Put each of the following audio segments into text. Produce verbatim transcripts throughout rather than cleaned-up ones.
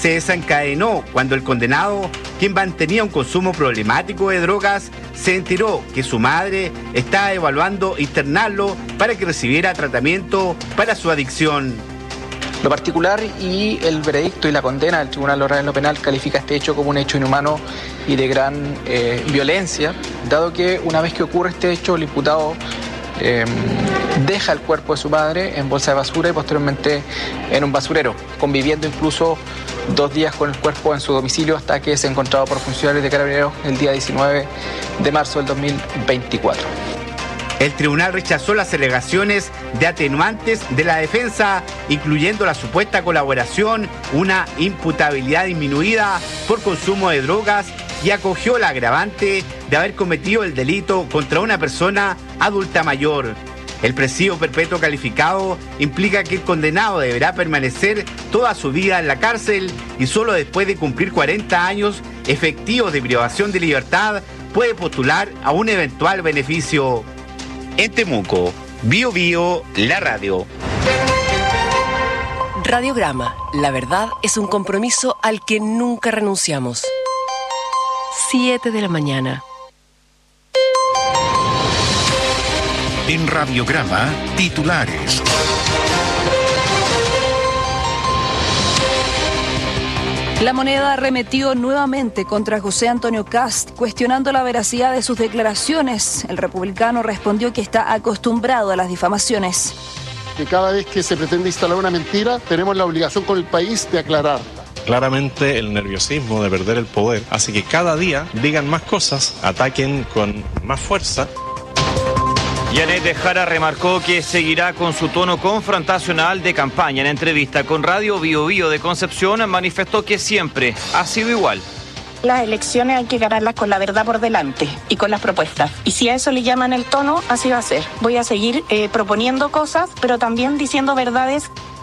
se desencadenó cuando el condenado, quien mantenía un consumo problemático de drogas, se enteró que su madre estaba evaluando internarlo para que recibiera tratamiento para su adicción. Lo particular y el veredicto y la condena del Tribunal Oral en lo Penal califica este hecho como un hecho inhumano y de gran eh, violencia, dado que una vez que ocurre este hecho, el imputado eh, deja el cuerpo de su madre en bolsa de basura y posteriormente en un basurero, conviviendo incluso dos días con el cuerpo en su domicilio hasta que es encontrado por funcionarios de Carabineros el día diecinueve de marzo del dos mil veinticuatro. El tribunal rechazó las alegaciones de atenuantes de la defensa, incluyendo la supuesta colaboración, una imputabilidad disminuida por consumo de drogas, y acogió la agravante de haber cometido el delito contra una persona adulta mayor. El presidio perpetuo calificado implica que el condenado deberá permanecer toda su vida en la cárcel y solo después de cumplir cuarenta años efectivos de privación de libertad puede postular a un eventual beneficio. En Temuco, Bio Bio, la radio. Radiograma, la verdad es un compromiso al que nunca renunciamos. siete de la mañana. En Radiograma, titulares. La Moneda arremetió nuevamente contra José Antonio Kast, cuestionando la veracidad de sus declaraciones. El republicano respondió que está acostumbrado a las difamaciones. Que cada vez que se pretende instalar una mentira, tenemos la obligación con el país de aclarar. Claramente el nerviosismo de perder el poder hace que cada día digan más cosas, ataquen con más fuerza. Yanet de Jara remarcó que seguirá con su tono confrontacional de campaña. En entrevista con Radio Bio Bio de Concepción manifestó que siempre ha sido igual. Las elecciones hay que ganarlas con la verdad por delante y con las propuestas. Y si a eso le llaman el tono, así va a ser. Voy a seguir eh, proponiendo cosas, pero también diciendo verdades.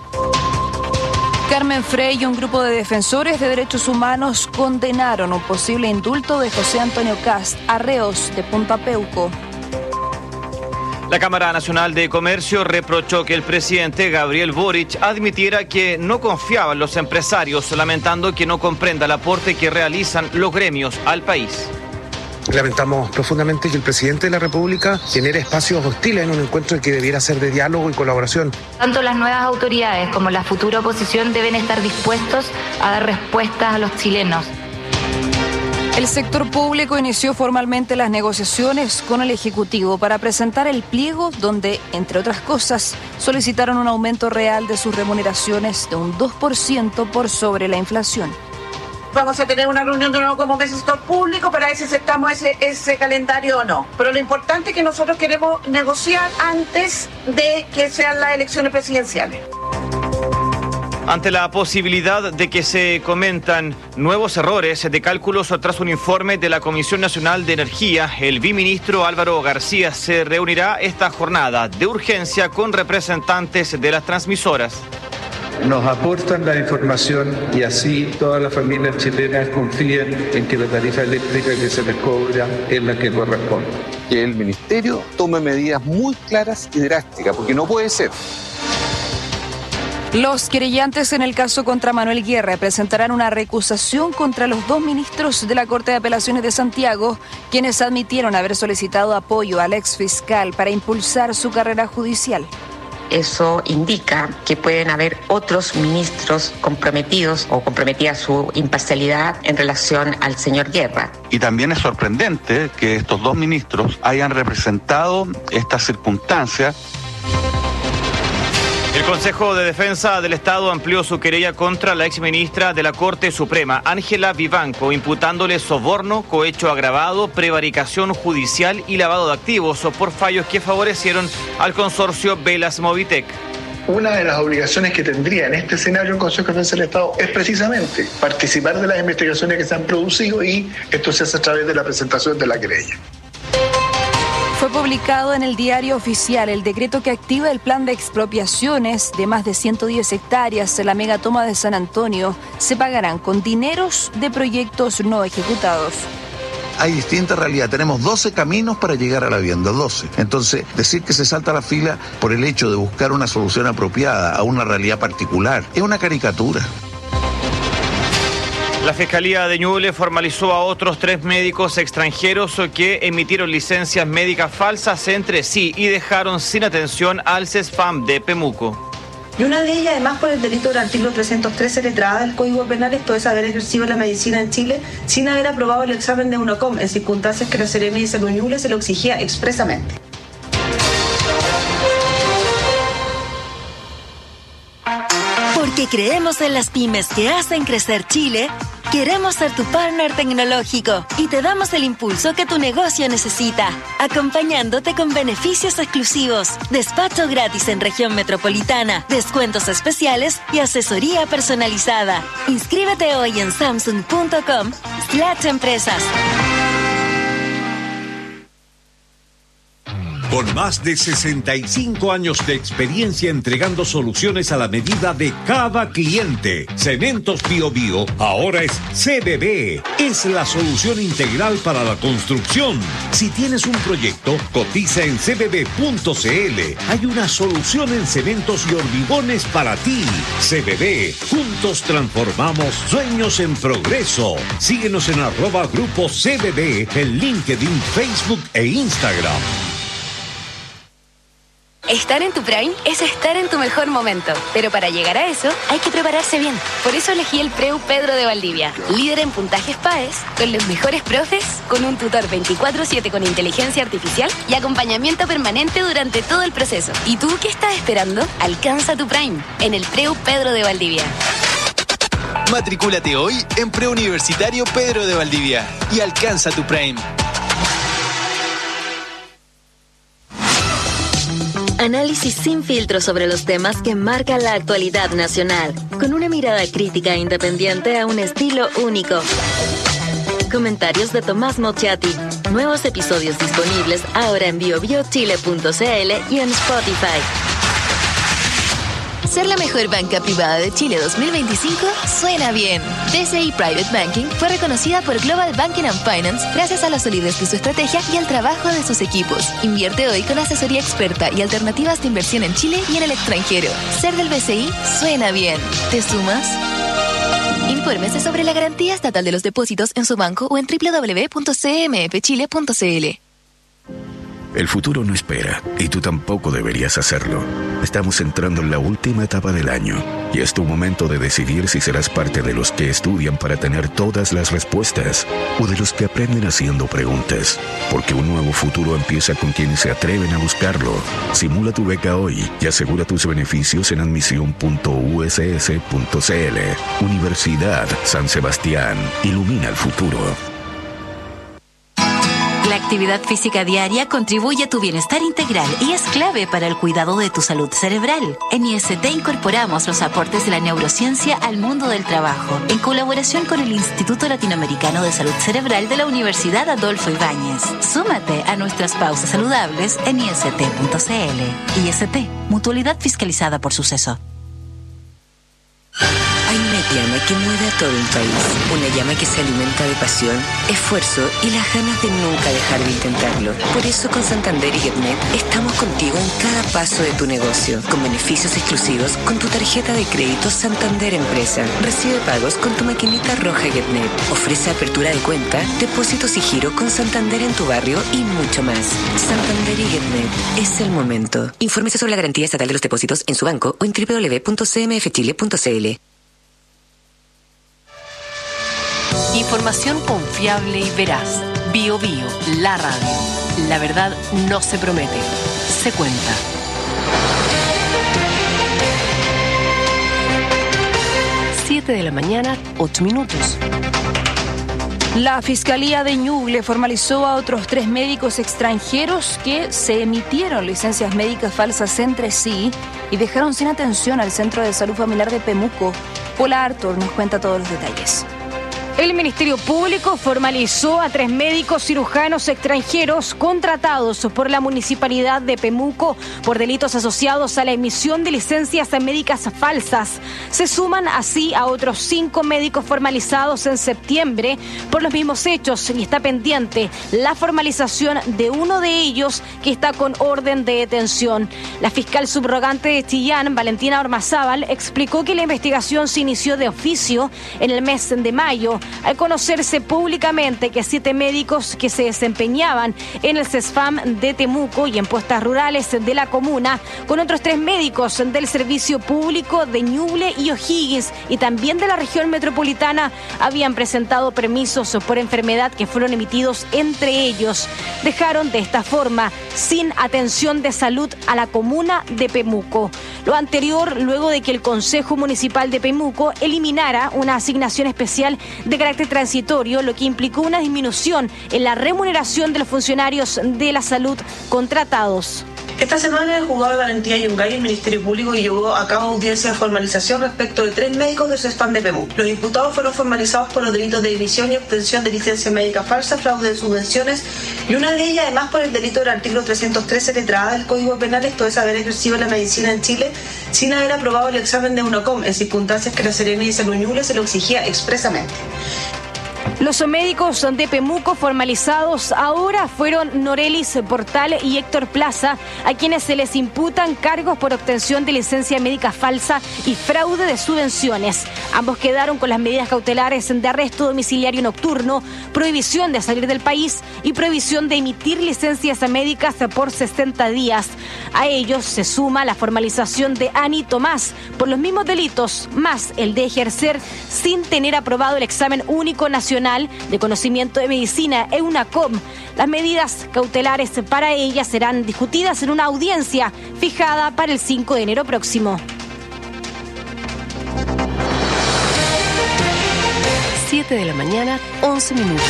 Carmen Frey y un grupo de defensores de derechos humanos condenaron un posible indulto de José Antonio Kast a reos de Punta Peuco. La Cámara Nacional de Comercio reprochó que el presidente Gabriel Boric admitiera que no confiaba en los empresarios, lamentando que no comprenda el aporte que realizan los gremios al país. Lamentamos profundamente que el presidente de la República genere espacios hostiles en un encuentro que debiera ser de diálogo y colaboración. Tanto las nuevas autoridades como la futura oposición deben estar dispuestos a dar respuestas a los chilenos. El sector público inició formalmente las negociaciones con el Ejecutivo para presentar el pliego donde, entre otras cosas, solicitaron un aumento real de sus remuneraciones de un dos por ciento por sobre la inflación. Vamos a tener una reunión de nuevo como sector público para ver si aceptamos ese, ese calendario o no. Pero lo importante es que nosotros queremos negociar antes de que sean las elecciones presidenciales. Ante la posibilidad de que se comentan nuevos errores de cálculos tras un informe de la Comisión Nacional de Energía, el viceministro Álvaro García se reunirá esta jornada de urgencia con representantes de las transmisoras. Nos aportan la información y así todas las familias chilenas confían en que la tarifa eléctrica que se les cobra es la que corresponde. Que el ministerio tome medidas muy claras y drásticas, porque no puede ser. Los querellantes en el caso contra Manuel Guerra presentarán una recusación contra los dos ministros de la Corte de Apelaciones de Santiago, quienes admitieron haber solicitado apoyo al exfiscal para impulsar su carrera judicial. Eso indica que pueden haber otros ministros comprometidos o comprometida su imparcialidad en relación al señor Guerra. Y también es sorprendente que estos dos ministros hayan representado estas circunstancias. El Consejo de Defensa del Estado amplió su querella contra la exministra de la Corte Suprema, Ángela Vivanco, imputándole soborno, cohecho agravado, prevaricación judicial y lavado de activos por fallos que favorecieron al consorcio Velas Movitec. Una de las obligaciones que tendría en este escenario el Consejo de Defensa del Estado es precisamente participar de las investigaciones que se han producido, y esto se hace a través de la presentación de la querella. Fue publicado en el Diario Oficial el decreto que activa el plan de expropiaciones de más de ciento diez hectáreas en la megatoma de San Antonio. Se pagarán con dineros de proyectos no ejecutados. Hay distinta realidad. Tenemos doce caminos para llegar a la vivienda, doce. Entonces, decir que se salta la fila por el hecho de buscar una solución apropiada a una realidad particular es una caricatura. La Fiscalía de Ñuble formalizó a otros tres médicos extranjeros que emitieron licencias médicas falsas entre sí y dejaron sin atención al CESFAM de Pemuco. Y una de ellas, además, por el delito del artículo trescientos trece, letrada del Código Penal, esto es haber ejercido la medicina en Chile sin haber aprobado el examen de UNOCOM, en circunstancias que la Seremi de Salud Ñuble se lo exigía expresamente. Porque creemos en las pymes que hacen crecer Chile, queremos ser tu partner tecnológico y te damos el impulso que tu negocio necesita, acompañándote con beneficios exclusivos, despacho gratis en región metropolitana, descuentos especiales y asesoría personalizada. Inscríbete hoy en samsung punto com slash empresas. Con más de sesenta y cinco años de experiencia entregando soluciones a la medida de cada cliente, Cementos Bio Bio ahora es C B B. Es la solución integral para la construcción. Si tienes un proyecto, cotiza en c b b punto c l. Hay una solución en cementos y hormigones para ti. C B B. Juntos transformamos sueños en progreso. Síguenos en arroba grupo C B B en LinkedIn, Facebook e Instagram. Estar en tu prime es estar en tu mejor momento, pero para llegar a eso hay que prepararse bien. Por eso elegí el Preu Pedro de Valdivia, líder en puntajes P A E S, con los mejores profes, con un tutor veinticuatro siete con inteligencia artificial y acompañamiento permanente durante todo el proceso. ¿Y tú qué estás esperando? Alcanza tu prime en el Preu Pedro de Valdivia. Matricúlate hoy en Preuniversitario Pedro de Valdivia y alcanza tu prime. Análisis sin filtro sobre los temas que marcan la actualidad nacional, con una mirada crítica e independiente a un estilo único. Comentarios de Tomás Mochiati. Nuevos episodios disponibles ahora en bio bio chile punto c l y en Spotify. Ser la mejor banca privada de Chile dos mil veinticinco suena bien. D C I Private Banking fue reconocida por Global Banking and Finance gracias a la solidez de su estrategia y al trabajo de sus equipos. Invierte hoy con asesoría experta y alternativas de inversión en Chile y en el extranjero. Ser del B C I suena bien. ¿Te sumas? Infórmese sobre la garantía estatal de los depósitos en su banco o en doble u doble u doble u punto c m f chile punto c l. El futuro no espera, y tú tampoco deberías hacerlo. Estamos entrando en la última etapa del año, y es tu momento de decidir si serás parte de los que estudian para tener todas las respuestas, o de los que aprenden haciendo preguntas. Porque un nuevo futuro empieza con quienes se atreven a buscarlo. Simula tu beca hoy y asegura tus beneficios en admisión punto u s s punto c l. Universidad San Sebastián. Ilumina el futuro. La actividad física diaria contribuye a tu bienestar integral y es clave para el cuidado de tu salud cerebral. En I S T incorporamos los aportes de la neurociencia al mundo del trabajo, en colaboración con el Instituto Latinoamericano de Salud Cerebral de la Universidad Adolfo Ibáñez. Súmate a nuestras pausas saludables en i s t punto c l. I S T, mutualidad fiscalizada por Suceso. Hay una llama que mueve a todo un país, una llama que se alimenta de pasión, esfuerzo y las ganas de nunca dejar de intentarlo. Por eso con Santander y GetNet estamos contigo en cada paso de tu negocio, con beneficios exclusivos con tu tarjeta de crédito Santander Empresa. Recibe pagos con tu maquinita roja GetNet. Ofrece apertura de cuenta, depósitos y giro con Santander en tu barrio y mucho más. Santander y GetNet, es el momento. Infórmese sobre la garantía estatal de los depósitos en su banco o en doble u doble u doble u punto c m f chile punto c l. Información confiable y veraz. Bio Bio, la radio. La verdad no se promete, se cuenta. siete de la mañana, ocho minutos. La Fiscalía de Ñuble formalizó a otros tres médicos extranjeros que se emitieron licencias médicas falsas entre sí y dejaron sin atención al Centro de Salud Familiar de Pemuco. Paula Artur nos cuenta todos los detalles. El Ministerio Público formalizó a tres médicos cirujanos extranjeros contratados por la Municipalidad de Pemuco por delitos asociados a la emisión de licencias médicas falsas. Se suman así a otros cinco médicos formalizados en septiembre por los mismos hechos y está pendiente la formalización de uno de ellos que está con orden de detención. La fiscal subrogante de Chillán, Valentina Ormazábal, explicó que la investigación se inició de oficio en el mes de mayo al conocerse públicamente que siete médicos que se desempeñaban en el CESFAM de Temuco y en puestas rurales de la comuna, con otros tres médicos del Servicio Público de Ñuble y O'Higgins y también de la región metropolitana, habían presentado permisos por enfermedad que fueron emitidos entre ellos. Dejaron de esta forma sin atención de salud a la comuna de Pemuco. Lo anterior luego de que el Consejo Municipal de Pemuco eliminara una asignación especial de carácter transitorio, lo que implicó una disminución en la remuneración de los funcionarios de la salud contratados. Esta semana el juzgado de Garantía Yungay y el Ministerio Público llevó a cabo audiencia de formalización respecto de tres médicos del CESFAM de Pemuco. Los imputados fueron formalizados por los delitos de emisión y obtención de licencia médica falsa, fraude de subvenciones y una de ellas además por el delito del artículo trescientos trece letra A del Código Penal, esto es haber ejercido la medicina en Chile sin haber aprobado el examen de UNOCOM en circunstancias que la Seremi de Salud Ñuble se lo exigía expresamente. Los médicos de Pemuco formalizados ahora fueron Norelis Portal y Héctor Plaza, a quienes se les imputan cargos por obtención de licencia médica falsa y fraude de subvenciones. Ambos quedaron con las medidas cautelares de arresto domiciliario nocturno, prohibición de salir del país y prohibición de emitir licencias médicas por sesenta días. A ellos se suma la formalización de Ani Tomás por los mismos delitos, más el de ejercer sin tener aprobado el examen único nacional de conocimiento de medicina, EUNACOM. Las medidas cautelares para ella serán discutidas en una audiencia fijada para el cinco de enero próximo. siete de la mañana, once minutos.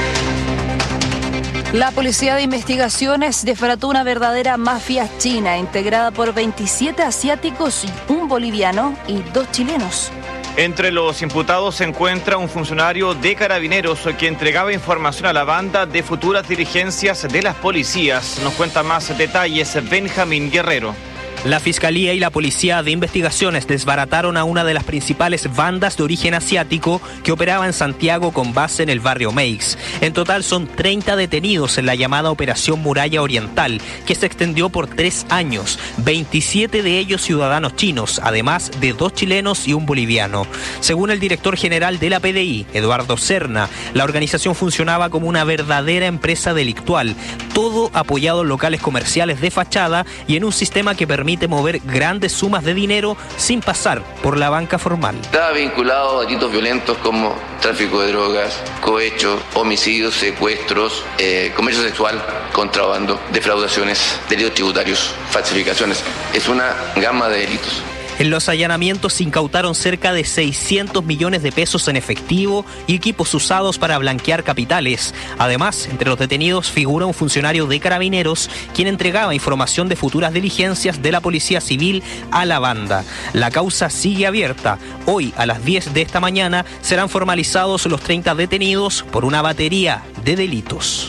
La Policía de Investigaciones desbarató una verdadera mafia china integrada por veintisiete asiáticos, un boliviano y dos chilenos. Entre los imputados se encuentra un funcionario de Carabineros que entregaba información a la banda de futuras dirigencias de las policías. Nos cuenta más detalles Benjamín Guerrero. La Fiscalía y la Policía de Investigaciones desbarataron a una de las principales bandas de origen asiático que operaba en Santiago con base en el barrio Meix. En total son treinta detenidos en la llamada Operación Muralla Oriental, que se extendió por tres años, veintisiete de ellos ciudadanos chinos, además de dos chilenos y un boliviano. Según el director general de la P D I, Eduardo Serna, la organización funcionaba como una verdadera empresa delictual, todo apoyado en locales comerciales de fachada y en un sistema que permite mover grandes sumas de dinero sin pasar por la banca formal. Estaba vinculado a delitos violentos como tráfico de drogas, cohecho, homicidios, secuestros, eh, comercio sexual, contrabando, defraudaciones, delitos tributarios, falsificaciones. Es una gama de delitos. En los allanamientos se incautaron cerca de seiscientos millones de pesos en efectivo y equipos usados para blanquear capitales. Además, entre los detenidos figura un funcionario de Carabineros, quien entregaba información de futuras diligencias de la Policía Civil a la banda. La causa sigue abierta. Hoy, a las diez de esta mañana, serán formalizados los treinta detenidos por una batería de delitos.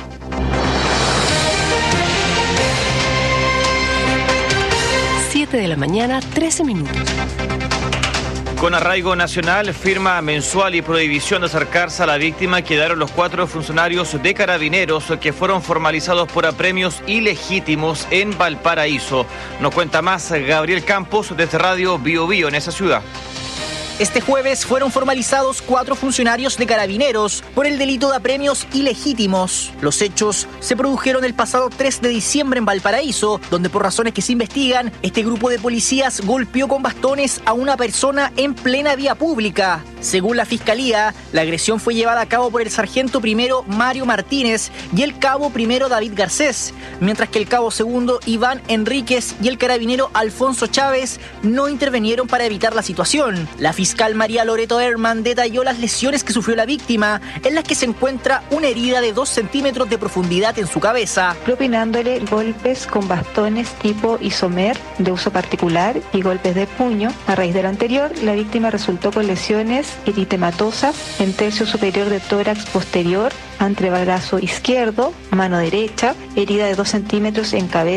siete de la mañana, trece minutos. Con arraigo nacional, firma mensual y prohibición de acercarse a la víctima, quedaron los cuatro funcionarios de Carabineros que fueron formalizados por apremios ilegítimos en Valparaíso. Nos cuenta más Gabriel Campos desde Radio Bio Bio en esa ciudad. Este jueves fueron formalizados cuatro funcionarios de Carabineros por el delito de apremios ilegítimos. Los hechos se produjeron el pasado tres de diciembre en Valparaíso, donde por razones que se investigan, este grupo de policías golpeó con bastones a una persona en plena vía pública. Según la Fiscalía, la agresión fue llevada a cabo por el sargento primero Mario Martínez y el cabo primero David Garcés, mientras que el cabo segundo Iván Enríquez y el carabinero Alfonso Chávez no intervinieron para evitar la situación. La fiscal María Loreto Herman detalló las lesiones que sufrió la víctima, en las que se encuentra una herida de dos centímetros de profundidad en su cabeza. Propinándole golpes con bastones tipo isomer de uso particular y golpes de puño. A raíz de lo anterior, la víctima resultó con lesiones eritematosas en tercio superior de tórax posterior, antebrazo izquierdo, mano derecha, herida de dos centímetros en cabeza,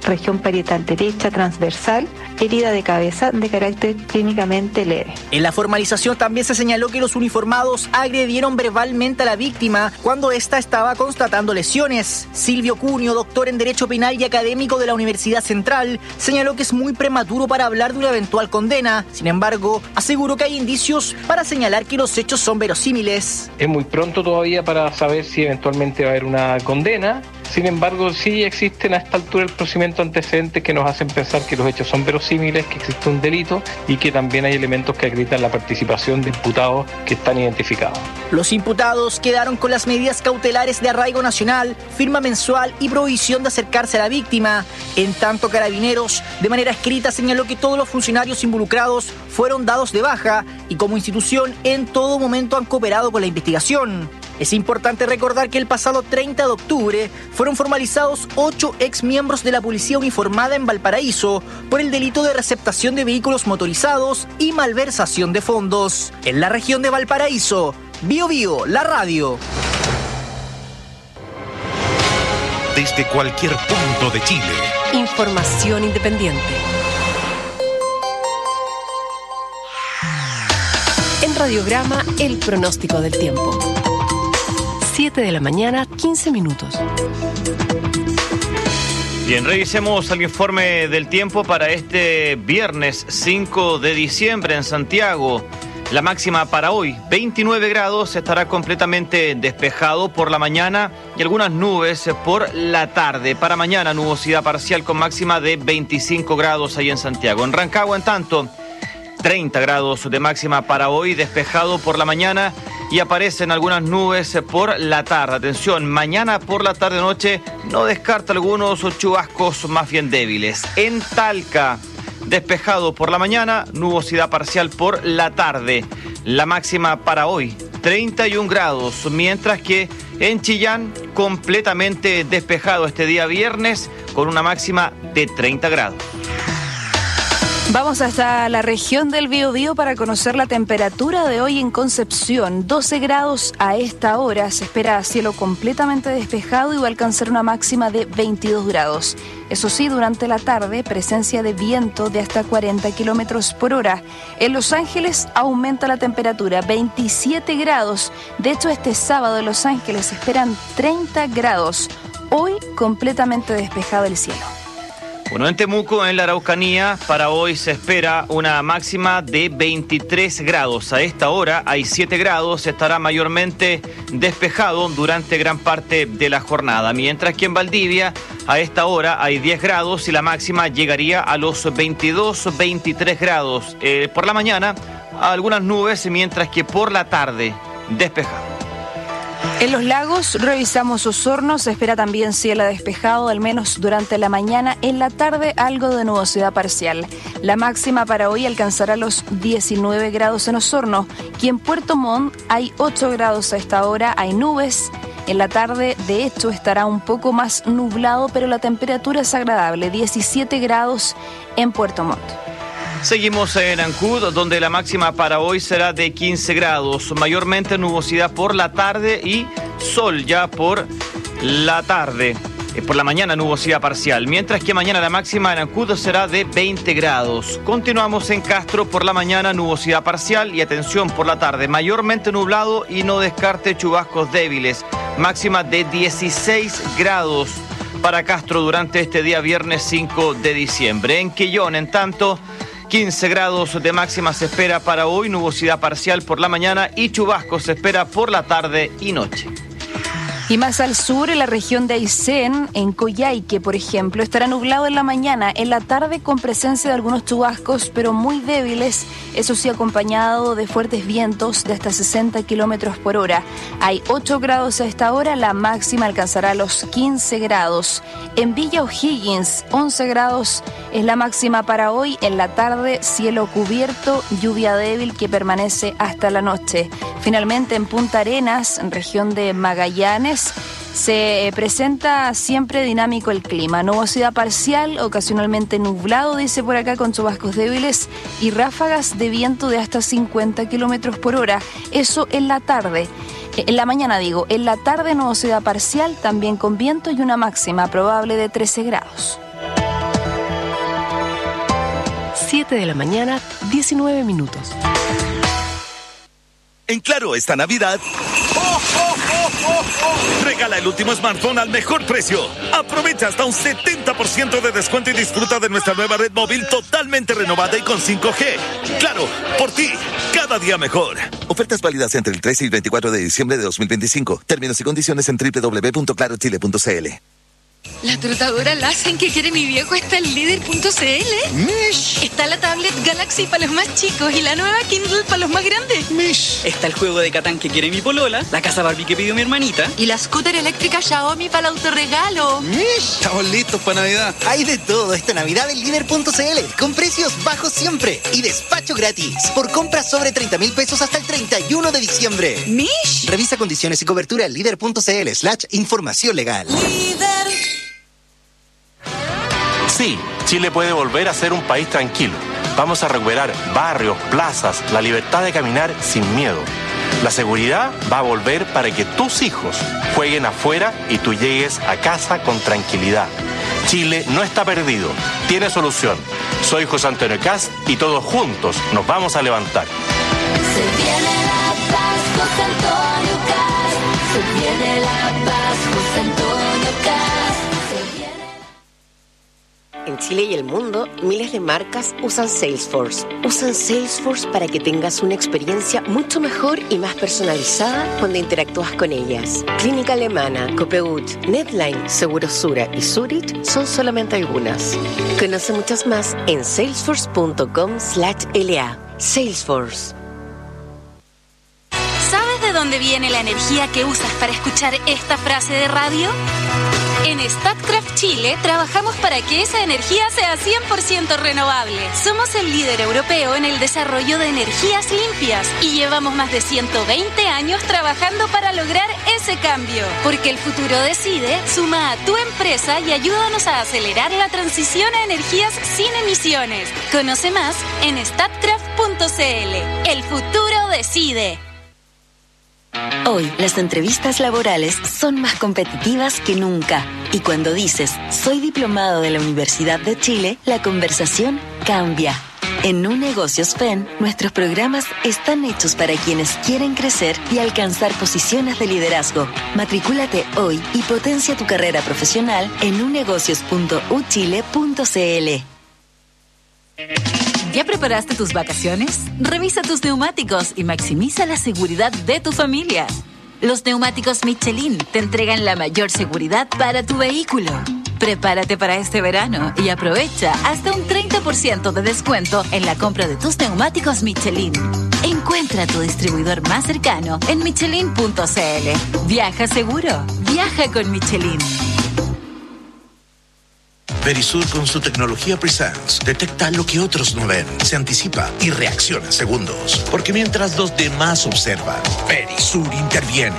región parietal derecha transversal, herida de cabeza de carácter clínicamente leve. En la formalización también se señaló que los uniformados agredieron verbalmente a la víctima cuando ésta estaba constatando lesiones. Silvio Cunio, doctor en Derecho Penal y académico de la Universidad Central, señaló que es muy prematuro para hablar de una eventual condena. Sin embargo, aseguró que hay indicios para señalar que los hechos son verosímiles. Es muy pronto todavía para saber si eventualmente va a haber una condena. Sin embargo, sí existen a esta altura el procedimiento antecedentes que nos hacen pensar que los hechos son verosímiles, que existe un delito y que también hay elementos que acreditan la participación de imputados que están identificados. Los imputados quedaron con las medidas cautelares de arraigo nacional, firma mensual y prohibición de acercarse a la víctima. En tanto, Carabineros, de manera escrita, señaló que todos los funcionarios involucrados fueron dados de baja y como institución en todo momento han cooperado con la investigación. Es importante recordar que el pasado treinta de octubre fueron formalizados ocho exmiembros de la policía uniformada en Valparaíso por el delito de receptación de vehículos motorizados y malversación de fondos. En la región de Valparaíso, Bio Bio, la radio. Desde cualquier punto de Chile. Información independiente. En Radiograma, el pronóstico del tiempo. siete de la mañana, quince minutos. Bien, revisemos el informe del tiempo para este viernes cinco de diciembre en Santiago. La máxima para hoy, veintinueve grados, estará completamente despejado por la mañana y algunas nubes por la tarde. Para mañana, nubosidad parcial con máxima de veinticinco grados ahí en Santiago. En Rancagua, en tanto, treinta grados de máxima para hoy, despejado por la mañana y aparecen algunas nubes por la tarde. Atención, mañana por la tarde-noche no descarta algunos chubascos más bien débiles. En Talca, despejado por la mañana, nubosidad parcial por la tarde. La máxima para hoy, treinta y un grados, mientras que en Chillán, completamente despejado este día viernes, con una máxima de treinta grados. Vamos hasta la región del Biobío para conocer la temperatura de hoy en Concepción. doce grados a esta hora. Se espera cielo completamente despejado y va a alcanzar una máxima de veintidós grados. Eso sí, durante la tarde, presencia de viento de hasta cuarenta kilómetros por hora. En Los Ángeles aumenta la temperatura, veintisiete grados. De hecho, este sábado en Los Ángeles se esperan treinta grados. Hoy completamente despejado el cielo. Bueno, en Temuco, en la Araucanía, para hoy se espera una máxima de veintitrés grados. A esta hora hay siete grados, estará mayormente despejado durante gran parte de la jornada. Mientras que en Valdivia, a esta hora hay diez grados y la máxima llegaría a los veintidós, veintitrés grados. Eh, por la mañana, algunas nubes, mientras que por la tarde, despejado. En Los Lagos revisamos Osorno, se espera también cielo despejado, al menos durante la mañana. En la tarde algo de nubosidad parcial. La máxima para hoy alcanzará los diecinueve grados en Osorno. Y en Puerto Montt hay ocho grados a esta hora, hay nubes. En la tarde, de hecho, estará un poco más nublado, pero la temperatura es agradable, diecisiete grados en Puerto Montt. Seguimos en Ancud, donde la máxima para hoy será de quince grados, mayormente nubosidad por la tarde y sol ya por la tarde. Eh, por la mañana nubosidad parcial, mientras que mañana la máxima en Ancud será de veinte grados. Continuamos en Castro, por la mañana nubosidad parcial y atención por la tarde, mayormente nublado y no descarte chubascos débiles. Máxima de dieciséis grados para Castro durante este día viernes cinco de diciembre. En Quillón, en tanto, quince grados de máxima se espera para hoy, nubosidad parcial por la mañana y chubascos se espera por la tarde y noche. Y más al sur, en la región de Aysén, en Coyhaique, por ejemplo, estará nublado en la mañana, en la tarde con presencia de algunos chubascos, pero muy débiles, eso sí acompañado de fuertes vientos de hasta sesenta kilómetros por hora. Hay ocho grados a esta hora, la máxima alcanzará los quince grados. En Villa O'Higgins, once grados es la máxima para hoy, en la tarde cielo cubierto, lluvia débil que permanece hasta la noche. Finalmente en Punta Arenas, en región de Magallanes, se presenta siempre dinámico el clima. Nubosidad parcial, ocasionalmente nublado, dice por acá, con chubascos débiles y ráfagas de viento de hasta cincuenta kilómetros por hora. Eso en la tarde. En la mañana digo, en la tarde nubosidad parcial, también con viento y una máxima probable de trece grados. siete de la mañana, diecinueve minutos. En Claro, esta Navidad, ¡oh, oh, oh, oh, oh! Regala el último smartphone al mejor precio. Aprovecha hasta un setenta por ciento de descuento y disfruta de nuestra nueva red móvil totalmente renovada y con cinco G. Claro, por ti, cada día mejor. Ofertas válidas entre el trece y el veinticuatro de diciembre de dos mil veinticinco. Términos y condiciones en doble u doble u doble u punto claro chile punto c l. La trotadora Lassen que quiere mi viejo está en líder punto c l. Mish. Está la tablet Galaxy para los más chicos y la nueva Kindle para los más grandes. Mish. Está el juego de Catán que quiere mi polola, la casa Barbie que pidió mi hermanita. Y la scooter eléctrica Xiaomi para el autorregalo. Mish. Estamos listos para Navidad. Hay de todo esta Navidad en líder punto c l, con precios bajos siempre y despacho gratis. Por compras sobre treinta mil pesos hasta el treinta y uno de diciembre. Mish. Revisa condiciones y cobertura en líder punto c l slash información legal. Líder. Sí, Chile puede volver a ser un país tranquilo. Vamos a recuperar barrios, plazas, la libertad de caminar sin miedo. La seguridad va a volver para que tus hijos jueguen afuera y tú llegues a casa con tranquilidad. Chile no está perdido, tiene solución. Soy José Antonio Kast y todos juntos nos vamos a levantar. Se viene la paz, José Antonio Kast. Se viene la paz, José Antonio Kast. En Chile y el mundo, miles de marcas usan Salesforce. Usan Salesforce para que tengas una experiencia mucho mejor y más personalizada cuando interactúas con ellas. Clínica Alemana, Copeut, Netline, Segurosura y Zurich son solamente algunas. Conoce muchas más en salesforce punto com slash L A. Salesforce. ¿Sabes de dónde viene la energía que usas para escuchar esta frase de radio? En Statkraft Chile trabajamos para que esa energía sea cien por ciento renovable. Somos el líder europeo en el desarrollo de energías limpias y llevamos más de ciento veinte años trabajando para lograr ese cambio. Porque el futuro decide, suma a tu empresa y ayúdanos a acelerar la transición a energías sin emisiones. Conoce más en statkraft punto c l. El futuro decide. Hoy, las entrevistas laborales son más competitivas que nunca. Y cuando dices, soy diplomado de la Universidad de Chile, la conversación cambia. En Nu Negocios F E N, nuestros programas están hechos para quienes quieren crecer y alcanzar posiciones de liderazgo. Matricúlate hoy y potencia tu carrera profesional en nu negocios punto u chile punto c l. ¿Ya preparaste tus vacaciones? Revisa tus neumáticos y maximiza la seguridad de tu familia. Los neumáticos Michelin te entregan la mayor seguridad para tu vehículo. Prepárate para este verano y aprovecha hasta un treinta por ciento de descuento en la compra de tus neumáticos Michelin. Encuentra tu distribuidor más cercano en michelin punto c l. Viaja seguro. Viaja con Michelin. Verisur con su tecnología Presence detecta lo que otros no ven, se anticipa y reacciona en segundos. Porque mientras los demás observan, Verisur interviene.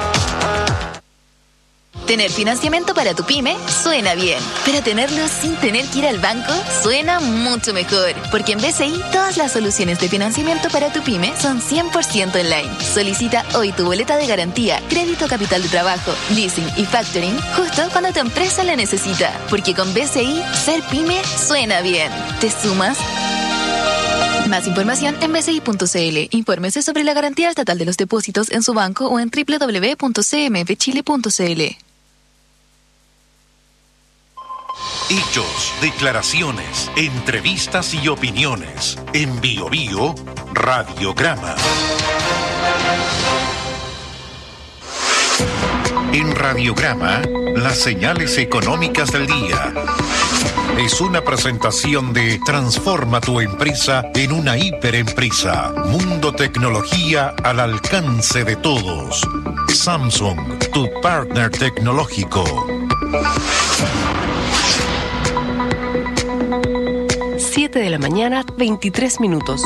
Tener financiamiento para tu pyme suena bien, pero tenerlo sin tener que ir al banco suena mucho mejor. Porque en B C I todas las soluciones de financiamiento para tu pyme son cien por ciento online. Solicita hoy tu boleta de garantía, crédito capital de trabajo, leasing y factoring justo cuando tu empresa la necesita. Porque con B C I, ser pyme suena bien. ¿Te sumas? Más información en b c i punto c l. Infórmese sobre la garantía estatal de los depósitos en su banco o en doble u doble u doble u punto c m f chile punto c l. Hechos, declaraciones, entrevistas y opiniones. En Bio Bio, Radiograma. En Radiograma, las señales económicas del día. Es una presentación de Transforma tu empresa en una hiperempresa. Mundo Tecnología al alcance de todos. Samsung, tu partner tecnológico. siete de la mañana, veintitrés minutos.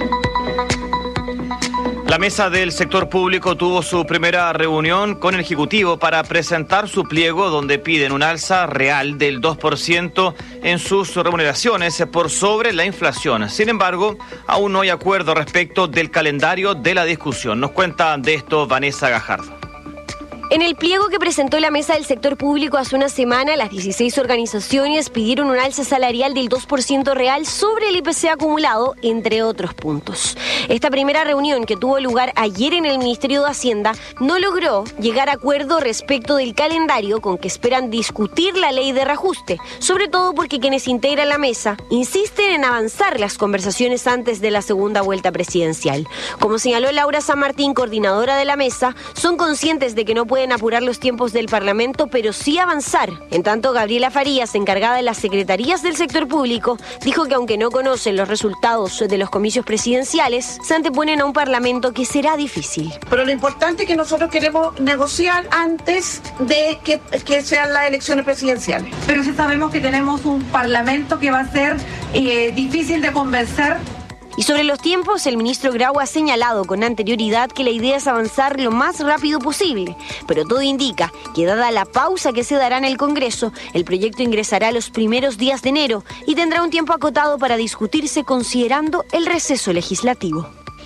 La mesa del sector público tuvo su primera reunión con el Ejecutivo para presentar su pliego donde piden un alza real del dos por ciento en sus remuneraciones por sobre la inflación. Sin embargo, aún no hay acuerdo respecto del calendario de la discusión. Nos cuenta de esto Vanessa Gajardo. En el pliego que presentó la Mesa del Sector Público hace una semana, las dieciséis organizaciones pidieron un alza salarial del dos por ciento real sobre el I P C acumulado, entre otros puntos. Esta primera reunión, que tuvo lugar ayer en el Ministerio de Hacienda, no logró llegar a acuerdo respecto del calendario con que esperan discutir la ley de reajuste, sobre todo porque quienes integran la mesa insisten en avanzar las conversaciones antes de la segunda vuelta presidencial. Como señaló Laura San Martín, coordinadora de la mesa, son conscientes de que no pueden apurar los tiempos del Parlamento, pero sí avanzar. En tanto, Gabriela Farías, encargada de las secretarías del sector público, dijo que aunque no conocen los resultados de los comicios presidenciales, se anteponen a un Parlamento que será difícil. Pero lo importante es que nosotros queremos negociar antes de que, que sean las elecciones presidenciales. Pero sí sabemos que tenemos un Parlamento que va a ser eh, difícil de convencer. Y sobre los tiempos, el ministro Grau ha señalado con anterioridad que la idea es avanzar lo más rápido posible, pero todo indica que, dada la pausa que se dará en el Congreso, el proyecto ingresará los primeros días de enero y tendrá un tiempo acotado para discutirse considerando el receso legislativo.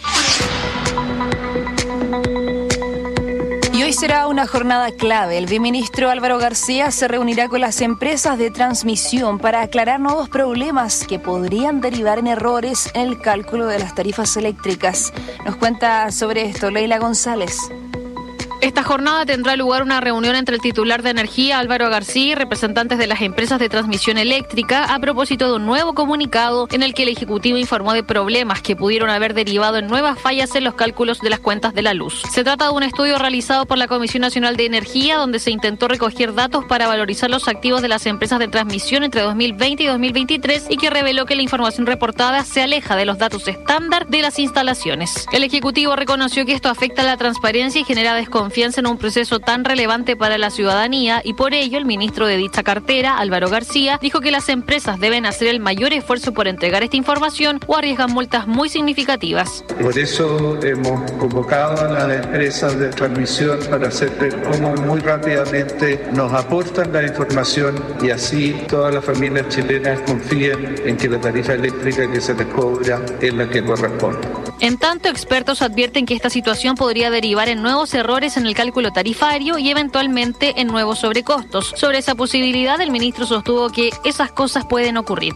Y hoy será una jornada clave. El viceministro Álvaro García se reunirá con las empresas de transmisión para aclarar nuevos problemas que podrían derivar en errores en el cálculo de las tarifas eléctricas. Nos cuenta sobre esto Leila González. Esta jornada tendrá lugar una reunión entre el titular de Energía, Álvaro García, y representantes de las empresas de transmisión eléctrica a propósito de un nuevo comunicado en el que el Ejecutivo informó de problemas que pudieron haber derivado en nuevas fallas en los cálculos de las cuentas de la luz. Se trata de un estudio realizado por la Comisión Nacional de Energía, donde se intentó recoger datos para valorizar los activos de las empresas de transmisión entre dos mil veinte y dos mil veintitrés y que reveló que la información reportada se aleja de los datos estándar de las instalaciones. El Ejecutivo reconoció que esto afecta a la transparencia y genera desconfianza confianza en un proceso tan relevante para la ciudadanía y por ello el ministro de dicha cartera, Álvaro García, dijo que las empresas deben hacer el mayor esfuerzo por entregar esta información o arriesgan multas muy significativas. Por eso hemos convocado a las empresas de transmisión para hacer ver cómo muy rápidamente nos aportan la información y así todas las familias chilenas confíen en que la tarifa eléctrica que se les cobra es la que corresponde. En tanto, expertos advierten que esta situación podría derivar en nuevos errores en el cálculo tarifario y eventualmente en nuevos sobrecostos. Sobre esa posibilidad, el ministro sostuvo que esas cosas pueden ocurrir.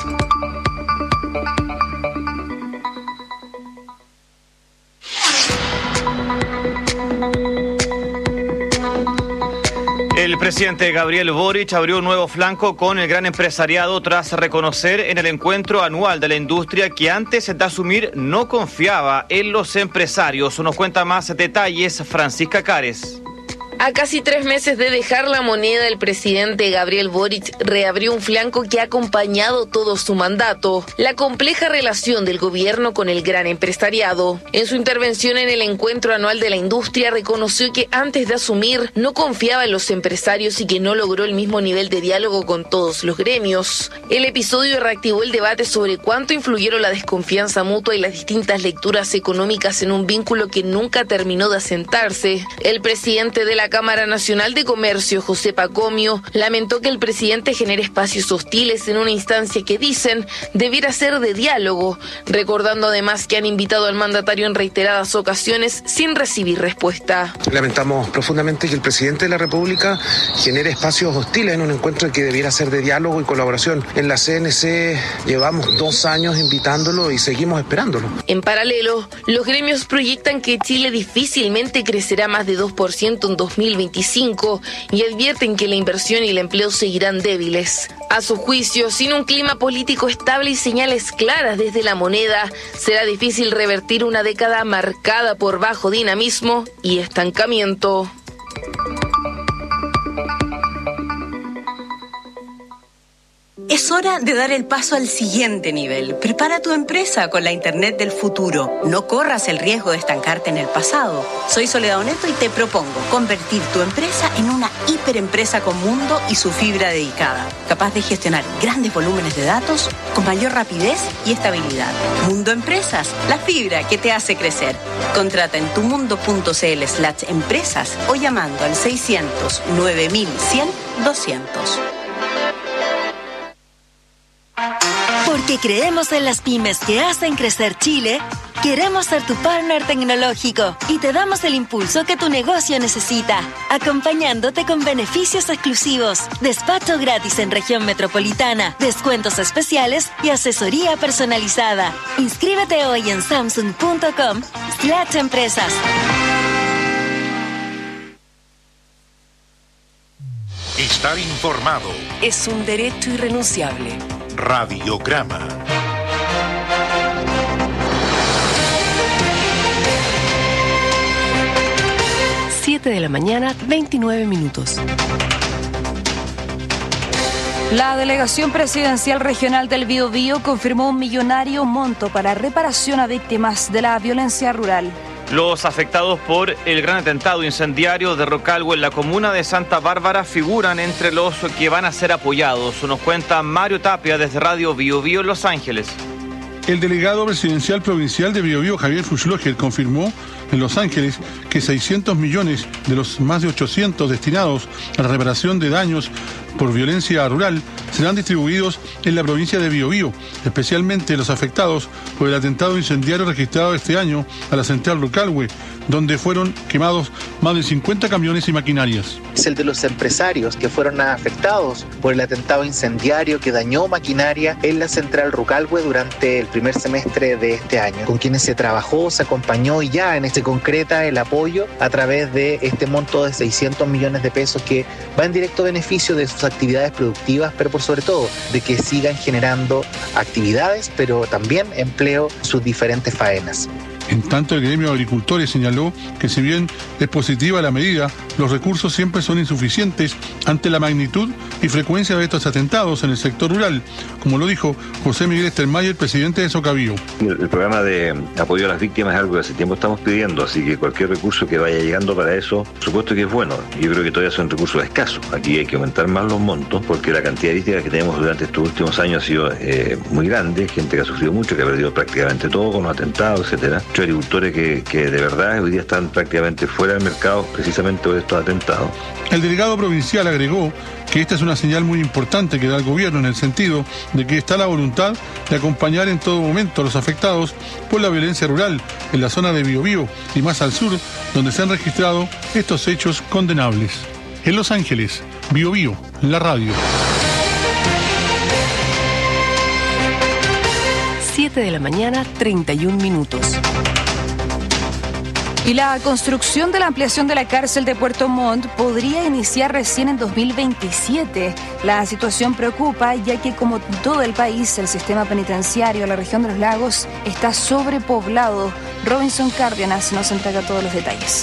El presidente Gabriel Boric abrió un nuevo flanco con el gran empresariado tras reconocer en el encuentro anual de la industria que antes de asumir no confiaba en los empresarios. Nos cuenta más detalles Francisca Cares. A casi tres meses de dejar la moneda, el presidente Gabriel Boric reabrió un flanco que ha acompañado todo su mandato: la compleja relación del gobierno con el gran empresariado. En su intervención en el encuentro anual de la industria, reconoció que antes de asumir no confiaba en los empresarios y que no logró el mismo nivel de diálogo con todos los gremios. El episodio reactivó el debate sobre cuánto influyeron la desconfianza mutua y las distintas lecturas económicas en un vínculo que nunca terminó de asentarse. El presidente de la Cámara Nacional de Comercio, José Pacomio, lamentó que el presidente genere espacios hostiles en una instancia que dicen debiera ser de diálogo, recordando además que han invitado al mandatario en reiteradas ocasiones sin recibir respuesta. Lamentamos profundamente que el presidente de la República genere espacios hostiles en un encuentro que debiera ser de diálogo y colaboración. En la C N C llevamos dos años invitándolo y seguimos esperándolo. En paralelo, los gremios proyectan que Chile difícilmente crecerá más de dos por ciento en dos mil veinticinco y advierten que la inversión y el empleo seguirán débiles. A su juicio, sin un clima político estable y señales claras desde la moneda, será difícil revertir una década marcada por bajo dinamismo y estancamiento. Es hora de dar el paso al siguiente nivel. Prepara tu empresa con la Internet del futuro. No corras el riesgo de estancarte en el pasado. Soy Soledad Oneto y te propongo convertir tu empresa en una hiperempresa con mundo y su fibra dedicada, capaz de gestionar grandes volúmenes de datos con mayor rapidez y estabilidad. Mundo Empresas, la fibra que te hace crecer. Contrata en tumundo.cl slash empresas o llamando al seiscientos nueve mil cien doscientos. Porque Porque creemos en las pymes que hacen crecer Chile, queremos ser tu partner tecnológico y te damos el impulso que tu negocio necesita, acompañándote con beneficios exclusivos, despacho gratis en región metropolitana, descuentos especiales y asesoría personalizada. Inscríbete hoy en samsung punto com slash empresas. Estar informado es un derecho irrenunciable. Radiograma. siete de la mañana, veintinueve minutos. La Delegación Presidencial Regional del Biobío confirmó un millonario monto para reparación a víctimas de la violencia rural. Los afectados por el gran atentado incendiario de Rocalvo en la comuna de Santa Bárbara figuran entre los que van a ser apoyados. Nos cuenta Mario Tapia desde Radio Biobío en Los Ángeles. El delegado presidencial provincial de Biobío, Javier Fuchloger, confirmó en Los Ángeles que seiscientos millones de los más de ochocientos destinados a la reparación de daños por violencia rural serán distribuidos en la provincia de Biobío, especialmente los afectados por el atentado incendiario registrado este año a la central Rocalvo, donde fueron quemados más de cincuenta camiones y maquinarias. Es el de los empresarios que fueron afectados por el atentado incendiario que dañó maquinaria en la central Rocalvo durante el primer semestre de este año, con quienes se trabajó, se acompañó y ya en este concreta el apoyo a través de este monto de seiscientos millones de pesos que va en directo beneficio de sus actividades productivas, pero por sobre todo de que sigan generando actividades, pero también empleo en sus diferentes faenas. En tanto, el gremio de agricultores señaló que si bien es positiva la medida, los recursos siempre son insuficientes ante la magnitud y frecuencia de estos atentados en el sector rural, como lo dijo José Miguel Stelmayer, presidente de Socavío. El, el programa de apoyo a las víctimas es algo que hace tiempo estamos pidiendo, así que cualquier recurso que vaya llegando para eso, por supuesto que es bueno. Yo creo que todavía son recursos escasos. Aquí hay que aumentar más los montos, porque la cantidad de víctimas que tenemos durante estos últimos años ha sido eh, muy grande, gente que ha sufrido mucho, que ha perdido prácticamente todo con los atentados, etcétera. Agricultores que, que de verdad hoy día están prácticamente fuera del mercado precisamente por estos atentados. El delegado provincial agregó que esta es una señal muy importante que da el gobierno en el sentido de que está la voluntad de acompañar en todo momento a los afectados por la violencia rural en la zona de Biobío y más al sur, donde se han registrado estos hechos condenables. En Los Ángeles, Biobío, la radio. siete de la mañana, treinta y un minutos. Y la construcción de la ampliación de la cárcel de Puerto Montt podría iniciar recién en dos mil veintisiete. La situación preocupa, ya que como en todo el país, el sistema penitenciario de la región de los lagos está sobrepoblado. Robinson Cárdenas nos entrega todos los detalles.